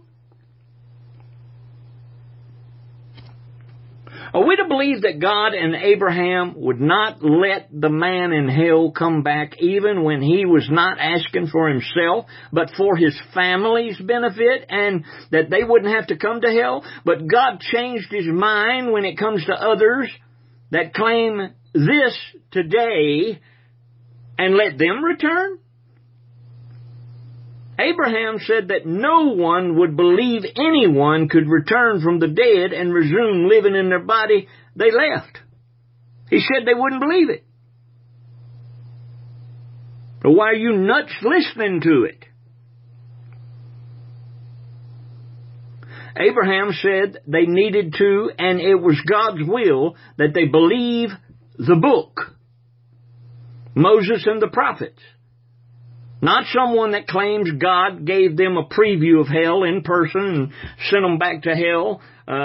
S1: Are we to believe that God and Abraham would not let the man in hell come back even when he was not asking for himself, but for his family's benefit, and that they wouldn't have to come to hell? But God changed his mind when it comes to others that claim this today and let them return? Abraham said that no one would believe anyone could return from the dead and resume living in their body they left. He said they wouldn't believe it. But why are you nuts listening to it? Abraham said they needed to, and it was God's will that they believe the book. Moses and the prophets. Not someone that claims God gave them a preview of hell in person and sent them back to hell,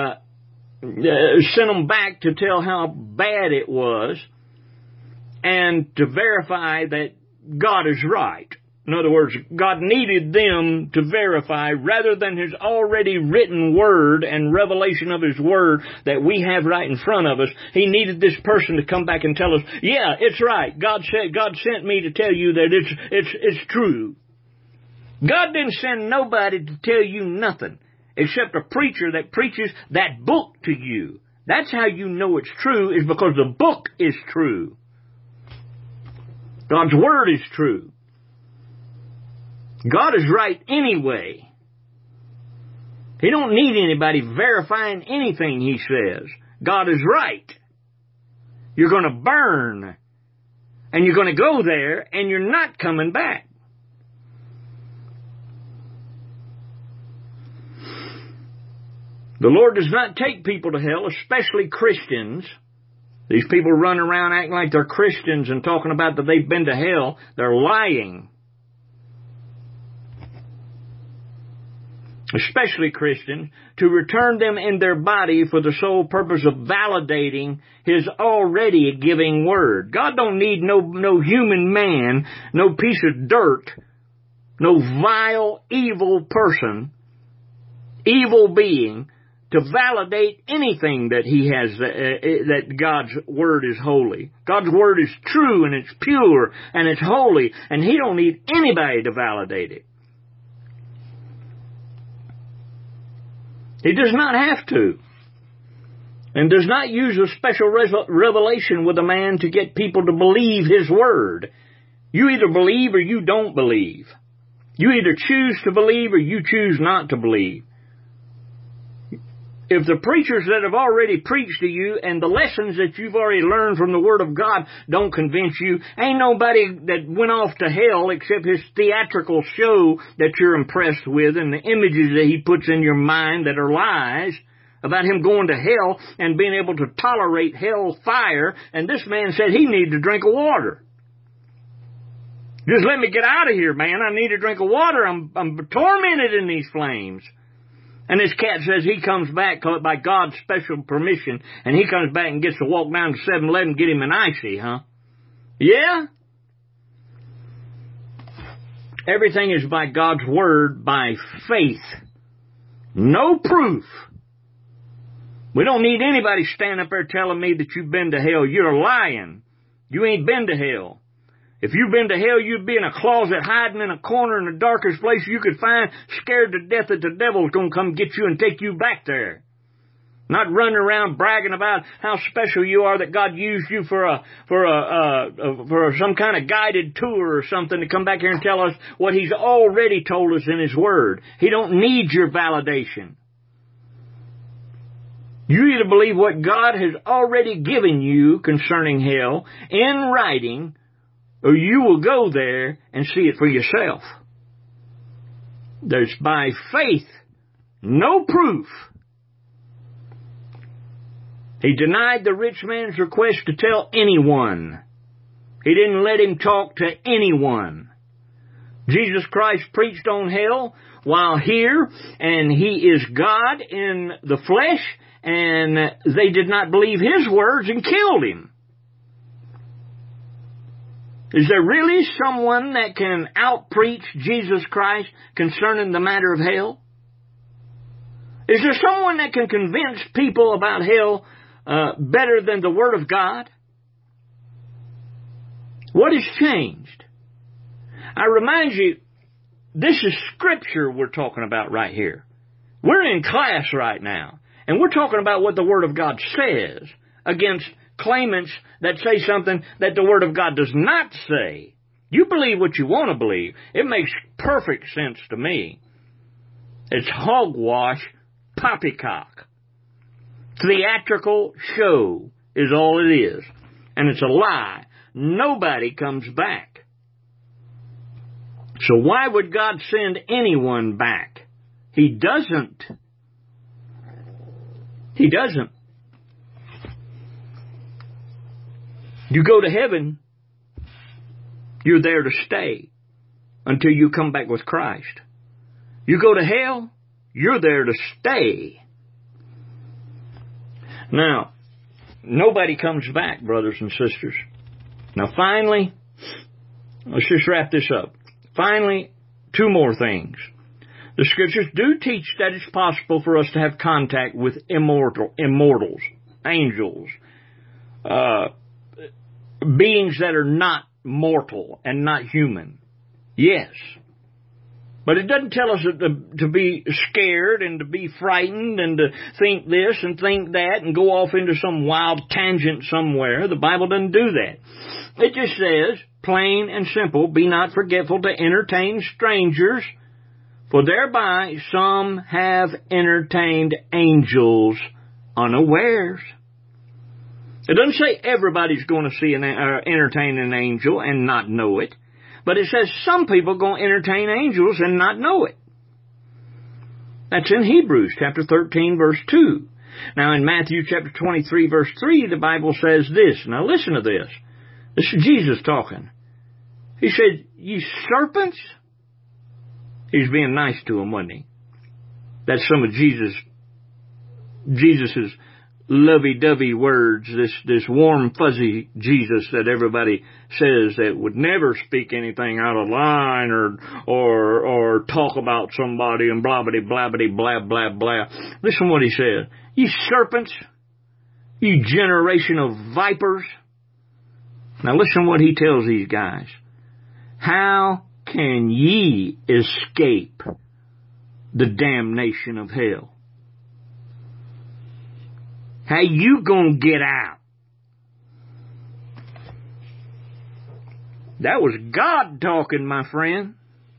S1: sent them back to tell how bad it was and to verify that God is right. In other words, God needed them to verify rather than His already written Word and revelation of His Word that we have right in front of us. He needed this person to come back and tell us, yeah, it's right. God sent me to tell you that it's true. God didn't send nobody to tell you nothing except a preacher that preaches that book to you. That's how you know it's true, is because the book is true. God's Word is true. God is right anyway. He don't need anybody verifying anything He says. God is right. You're going to burn. And you're going to go there and you're not coming back. The Lord does not take people to hell, especially Christians. These people run around acting like they're Christians and talking about that they've been to hell. They're lying. Especially Christians, to return them in their body for the sole purpose of validating His already giving Word. God don't need no human man, no piece of dirt, no vile, evil person, evil being, to validate anything that He has, that God's Word is holy. God's Word is true and it's pure and it's holy, and He don't need anybody to validate it. He does not have to, and does not use a special revelation with a man to get people to believe His Word. You either believe or you don't believe. You either choose to believe or you choose not to believe. If the preachers that have already preached to you and the lessons that you've already learned from the Word of God don't convince you, ain't nobody that went off to hell except his theatrical show that you're impressed with and the images that he puts in your mind that are lies about him going to hell and being able to tolerate hell fire. And this man said he needed a drink of water. Just let me get out of here, man. I need a drink of water. I'm tormented in these flames. And this cat says he comes back by God's special permission, and he comes back and gets to walk down to 7-Eleven and get him an icy, huh? Yeah? Everything is by God's Word, by faith. No proof. We don't need anybody standing up there telling me that you've been to hell. You're lying. You ain't been to hell. If you've been to hell, you'd be in a closet hiding in a corner in the darkest place you could find, scared to death that the devil's going to come get you and take you back there. Not running around bragging about how special you are that God used you for some kind of guided tour or something to come back here and tell us what He's already told us in His Word. He don't need your validation. You either believe what God has already given you concerning hell in writing, or you will go there and see it for yourself. There's by faith, no proof. He denied the rich man's request to tell anyone. He didn't let him talk to anyone. Jesus Christ preached on hell while here, and He is God in the flesh, and they did not believe His words and killed Him. Is there really someone that can out-preach Jesus Christ concerning the matter of hell? Is there someone that can convince people about hell better than the Word of God? What has changed? I remind you, this is Scripture we're talking about right here. We're in class right now, and we're talking about what the Word of God says against claimants that say something that the Word of God does not say. You believe what you want to believe. It makes perfect sense to me. It's hogwash, poppycock. Theatrical show is all it is. And it's a lie. Nobody comes back. So why would God send anyone back? He doesn't. He doesn't. You go to heaven, You're there to stay until you come back with Christ. You go to hell, you're there to stay. Now, nobody comes back, brothers and sisters. Now finally, let's just wrap this up. Finally, two more things. The Scriptures do teach that it's possible for us to have contact with immortals, angels, beings that are not mortal and not human. Yes. But it doesn't tell us to be scared and to be frightened and to think this and think that and go off into some wild tangent somewhere. The Bible doesn't do that. It just says, plain and simple, be not forgetful to entertain strangers, for thereby some have entertained angels unawares. It doesn't say everybody's going to see entertain an angel and not know it. But it says some people are going to entertain angels and not know it. That's in Hebrews chapter 13, verse 2. Now in Matthew chapter 23, verse 3, the Bible says this. Now listen to this. This is Jesus talking. He said, "Ye serpents." He's being nice to them, wasn't he? That's some of Jesus's lovey-dovey words, this warm, fuzzy Jesus that everybody says that would never speak anything out of line or talk about somebody and blabbity, blabbity, blah, blah, blah. Listen what he said. "Ye serpents, ye generation of vipers." Now listen what he tells these guys. "How can ye escape the damnation of hell?" How you gonna get out? That was God talking, my friend.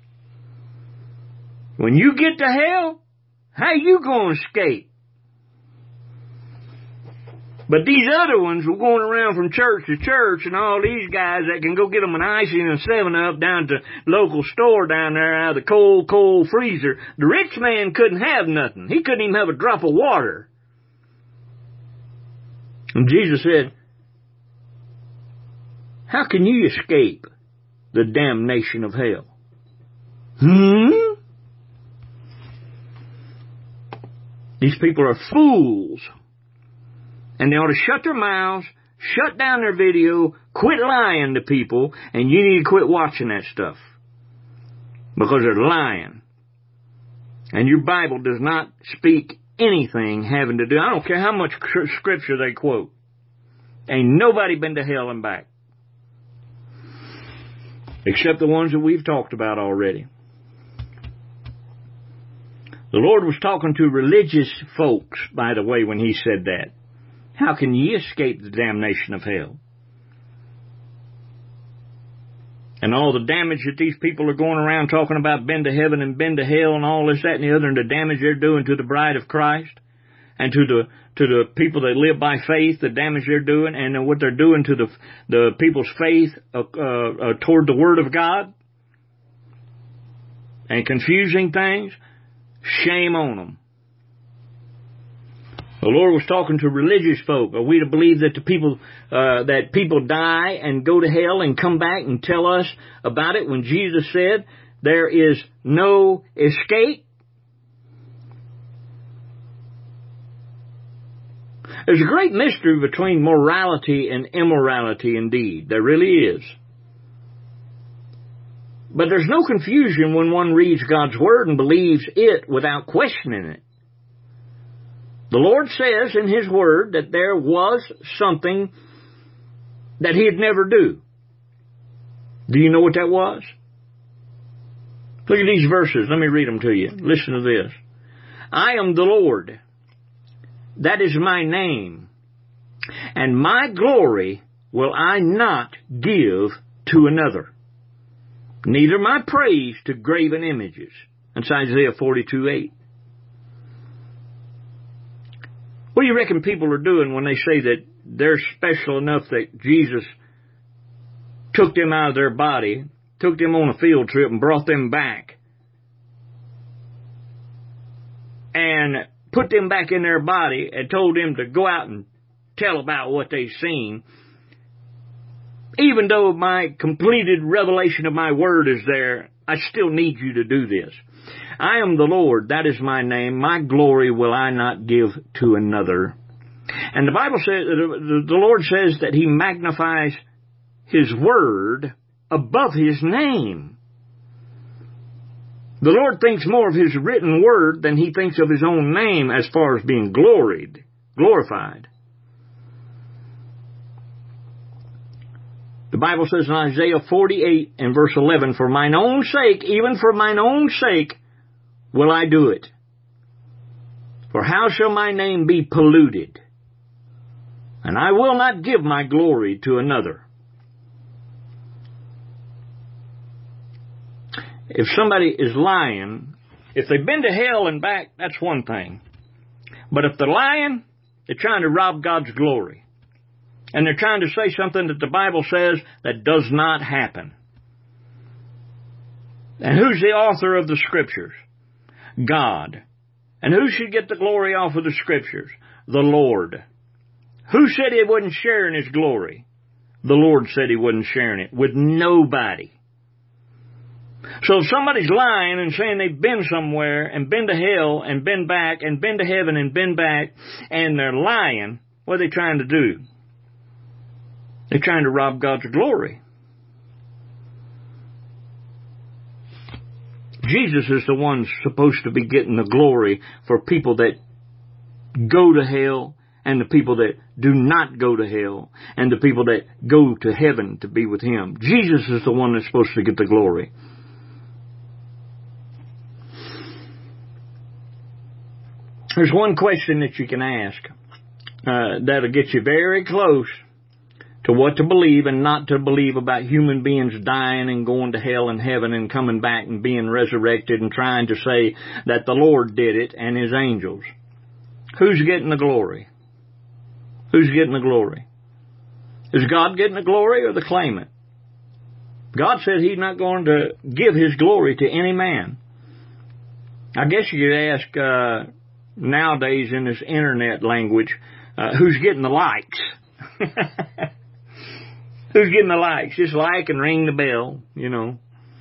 S1: When you get to hell, how you gonna escape? But these other ones were going around from church to church, and all these guys that can go get them an icy and a 7-Up down to local store down there out of the cold freezer. The rich man couldn't have nothing. He couldn't even have a drop of water. And Jesus said, how can you escape the damnation of hell? These people are fools. And they ought to shut their mouths, shut down their video, quit lying to people, and you need to quit watching that stuff. Because they're lying. And your Bible does not speak anything having to do, I don't care how much scripture they quote. Ain't nobody been to hell and back. Except the ones that we've talked about already. The Lord was talking to religious folks, by the way, when He said that. How can ye escape the damnation of hell? And all the damage that these people are going around talking about, been to heaven and been to hell and all this, that, and the other, and the damage they're doing to the bride of Christ and to the people that live by faith, the damage they're doing, and what they're doing to the people's faith toward the Word of God and confusing things, shame on them. The Lord was talking to religious folk. Are we to believe that people die and go to hell and come back and tell us about it when Jesus said there is no escape? There's a great mystery between morality and immorality indeed. There really is. But there's no confusion when one reads God's Word and believes it without questioning it. The Lord says in His Word that there was something that He'd never do. Do you know what that was? Look at these verses. Let me read them to you. Listen to this. I am the Lord. That is my name. And my glory will I not give to another. Neither my praise to graven images. That's Isaiah 42:8. What do you reckon people are doing when they say that they're special enough that Jesus took them out of their body, took them on a field trip and brought them back, and put them back in their body and told them to go out and tell about what they've seen, Even though my completed revelation of my word is there, I still need you to do this. I am the Lord, that is my name. My glory will I not give to another. And the Bible says, the Lord says that He magnifies His word above His name. The Lord thinks more of His written word than He thinks of His own name as far as being glorified. The Bible says in Isaiah 48 and verse 11, for mine own sake, even for mine own sake, will I do it. For how shall my name be polluted? And I will not give my glory to another. If somebody is lying, if they've been to hell and back, that's one thing. But if they're lying, they're trying to rob God's glory. And they're trying to say something that the Bible says that does not happen. And who's the author of the Scriptures? God. And who should get the glory off of the Scriptures? The Lord. Who said He wasn't sharing His glory? The Lord said He wasn't sharing it with nobody. So if somebody's lying and saying they've been somewhere and been to hell and been back and been to heaven and been back and they're lying, what are they trying to do? They're trying to rob God's glory. Jesus is the one supposed to be getting the glory for people that go to hell and the people that do not go to hell and the people that go to heaven to be with Him. Jesus is the one that's supposed to get the glory. There's one question that you can ask that'll get you very close to what to believe and not to believe about human beings dying and going to hell and heaven and coming back and being resurrected and trying to say that the Lord did it and His angels. Who's getting the glory? Who's getting the glory? Is God getting the glory or the claimant? God said He's not going to give His glory to any man. I guess you could ask nowadays in this internet language, who's getting the likes? Who's getting the likes? Just like and ring the bell, you know.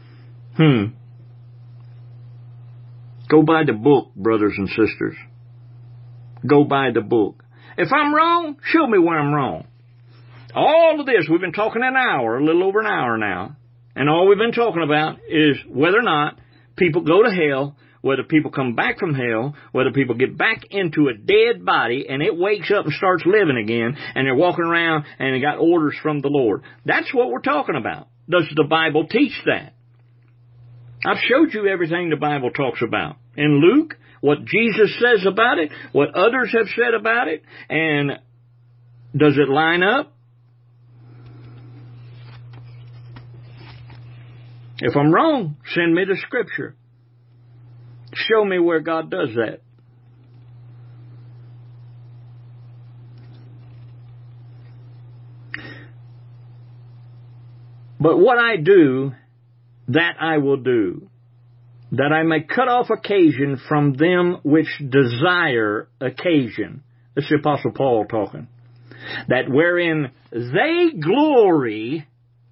S1: Go by the book, brothers and sisters. Go by the book. If I'm wrong, show me where I'm wrong. All of this, we've been talking an hour, a little over an hour now, and all we've been talking about is whether or not people go to hell, whether people come back from hell, whether people get back into a dead body and it wakes up and starts living again, and they're walking around and they got orders from the Lord. That's what we're talking about. Does the Bible teach that? I've showed you everything the Bible talks about. In Luke, what Jesus says about it, what others have said about it, and does it line up? If I'm wrong, send me the Scripture. Show me where God does that. But what I do, that I will do, that I may cut off occasion from them which desire occasion. This is the Apostle Paul talking. That wherein they glory,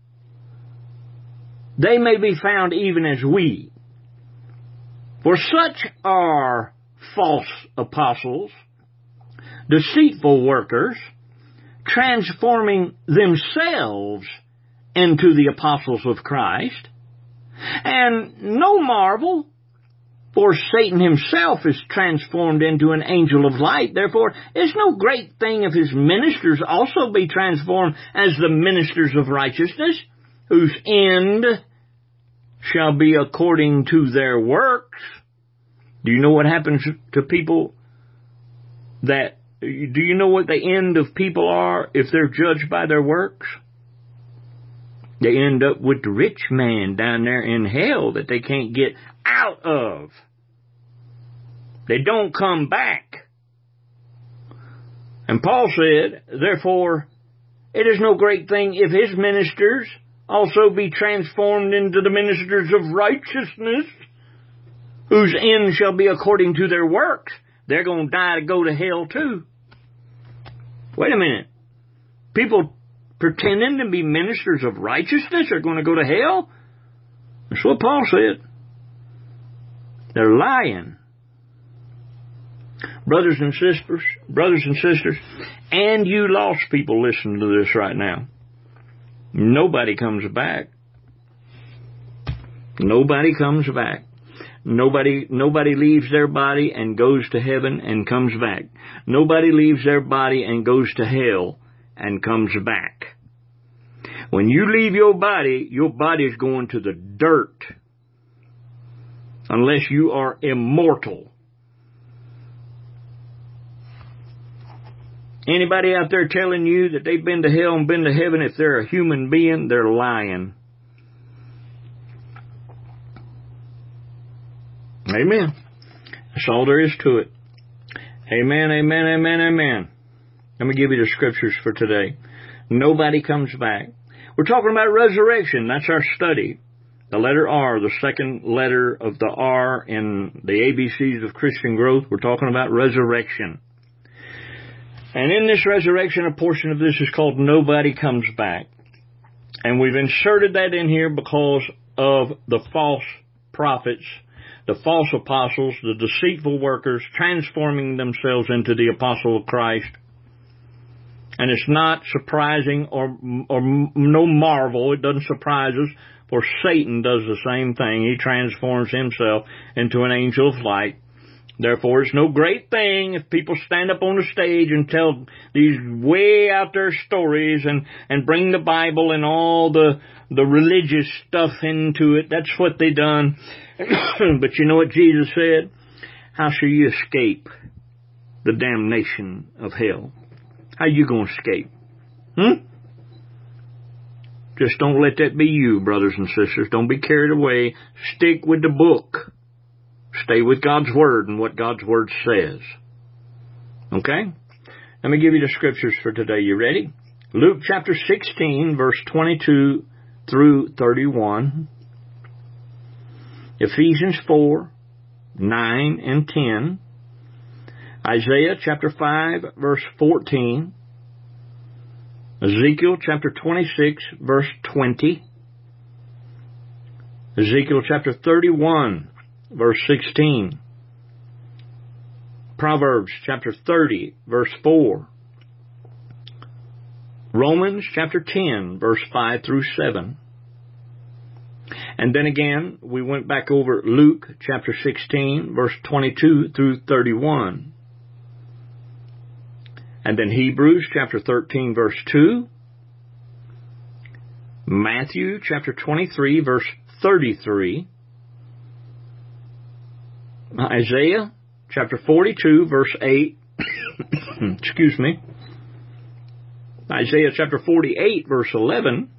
S1: they may be found even as we. For such are false apostles, deceitful workers, transforming themselves into the apostles of Christ. And no marvel, for Satan himself is transformed into an angel of light. Therefore, it's no great thing if his ministers also be transformed as the ministers of righteousness, whose end shall be according to their works. Do you know what happens to people do you know what the end of people are if they're judged by their works? They end up with the rich man down there in hell that they can't get out of. They don't come back. And Paul said, therefore, it is no great thing if his ministers also be transformed into the ministers of righteousness, whose end shall be according to their works. They're going to die to go to hell too. Wait a minute. People pretending to be ministers of righteousness are going to go to hell? That's what Paul said. They're lying. Brothers and sisters, and you lost people listening to this right now. Nobody comes back. Nobody comes back. Nobody leaves their body and goes to heaven and comes back. Nobody leaves their body and goes to hell and comes back. When you leave your body is going to the dirt. Unless you are immortal. Anybody out there telling you that they've been to hell and been to heaven, if they're a human being, they're lying. Amen. That's all there is to it. Amen, amen, amen, amen. Let me give you the scriptures for today. Nobody comes back. We're talking about resurrection. That's our study. The letter R, the second letter of the R in the ABCs of Christian growth, we're talking about resurrection. And in this resurrection, a portion of this is called Nobody Comes Back. And we've inserted that in here because of the false prophets, the false apostles, the deceitful workers transforming themselves into the apostle of Christ. And it's not surprising or no marvel. It doesn't surprise us, for Satan does the same thing. He transforms himself into an angel of light. Therefore, it's no great thing if people stand up on the stage and tell these way out there stories and bring the Bible and all the religious stuff into it. That's what they done. But you know what Jesus said? How shall you escape the damnation of hell? How you going to escape? Just don't let that be you, brothers and sisters. Don't be carried away. Stick with the book. Stay with God's Word and what God's Word says. Okay? Let me give you the scriptures for today. You ready? Luke chapter 16, verse 22 through 31. Ephesians 4, 9 and 10. Isaiah chapter 5, verse 14. Ezekiel chapter 26, verse 20. Ezekiel chapter 31, verse 16. Proverbs chapter 30, verse 4. Romans chapter 10, verse 5 through 7. And then again, we went back over Luke chapter 16, verse 22 through 31. And then Hebrews chapter 13, verse 2. Matthew chapter 23, verse 33. Isaiah chapter 42, verse 8. Excuse me. Isaiah chapter 48, verse 11.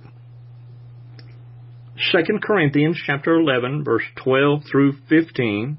S1: 2 Corinthians chapter 11, verse 12 through 15.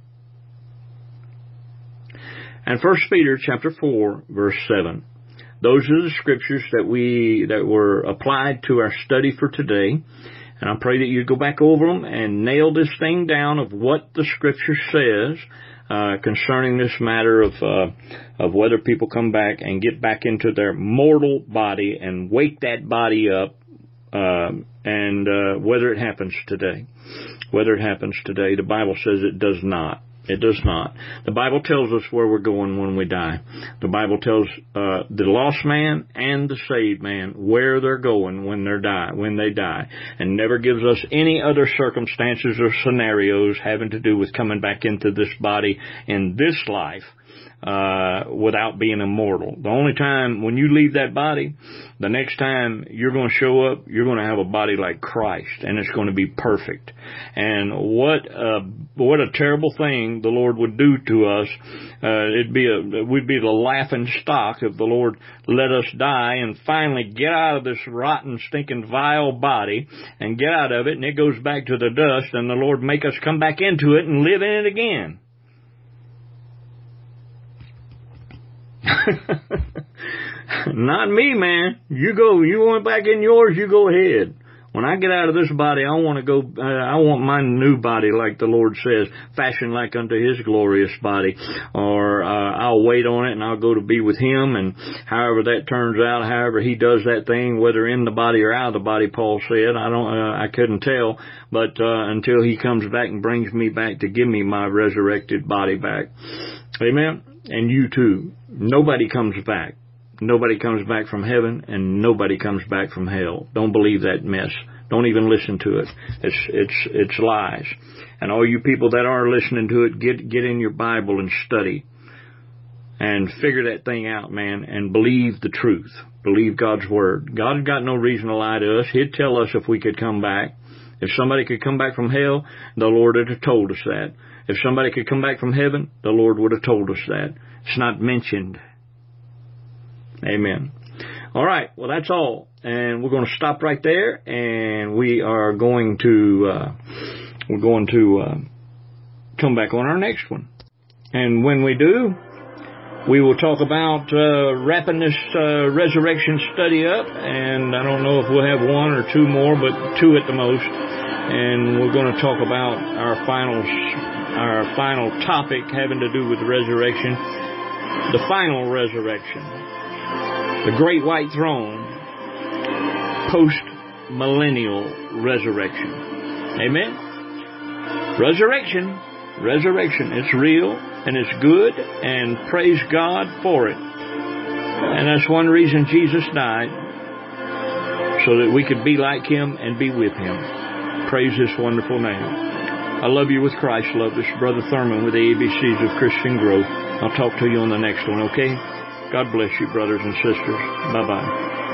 S1: And 1 Peter chapter 4, verse 7. Those are the scriptures that were applied to our study for today. And I pray that you go back over them and nail this thing down of what the scripture says concerning this matter of whether people come back and get back into their mortal body and wake that body up, and whether it happens today. Whether it happens today, the Bible says it does not. It does not. The Bible tells us where we're going when we die. The Bible tells the lost man and the saved man where they're going when they die, and never gives us any other circumstances or scenarios having to do with coming back into this body in this life without being immortal. The only time when you leave that body, the next time you're going to show up, you're going to have a body like Christ, and it's going to be perfect. And what a terrible thing the Lord would do to us. We'd be the laughing stock if the Lord let us die and finally get out of this rotten, stinking, vile body and get out of it, and it goes back to the dust, and the Lord make us come back into it and live in it again. Not me, man. You went back in yours, you go ahead. When I get out of this body, I want to go, I want my new body, like the Lord says, fashioned like unto His glorious body. Or, I'll wait on it and I'll go to be with Him, and however that turns out, however He does that thing, whether in the body or out of the body, Paul said, I couldn't tell, but, until He comes back and brings me back to give me my resurrected body back. Amen? And you too. Nobody comes back. Nobody comes back from heaven, and nobody comes back from hell. Don't believe that mess. Don't even listen to it. It's lies. And all you people that are listening to it, get in your Bible and study. And figure that thing out, man, and believe the truth. Believe God's Word. God's got no reason to lie to us. He'd tell us if we could come back. If somebody could come back from hell, the Lord would have told us that. If somebody could come back from heaven, the Lord would have told us that. It's not mentioned. Amen. All right. Well, that's all. And we're going to stop right there, and we are going to, come back on our next one. And when we do, we will talk about, wrapping this, resurrection study up. And I don't know if we'll have one or two more, but two at the most. And we're going to talk about our final topic having to do with the resurrection. The final resurrection. The great white throne, post-millennial resurrection. Amen? Resurrection. It's real, and it's good, and praise God for it. And that's one reason Jesus died, so that we could be like Him and be with Him. Praise His wonderful name. I love you with Christ love. This is Brother Thurman with the ABCs of Christian Growth. I'll talk to you on the next one, okay? God bless you, brothers and sisters. Bye-bye.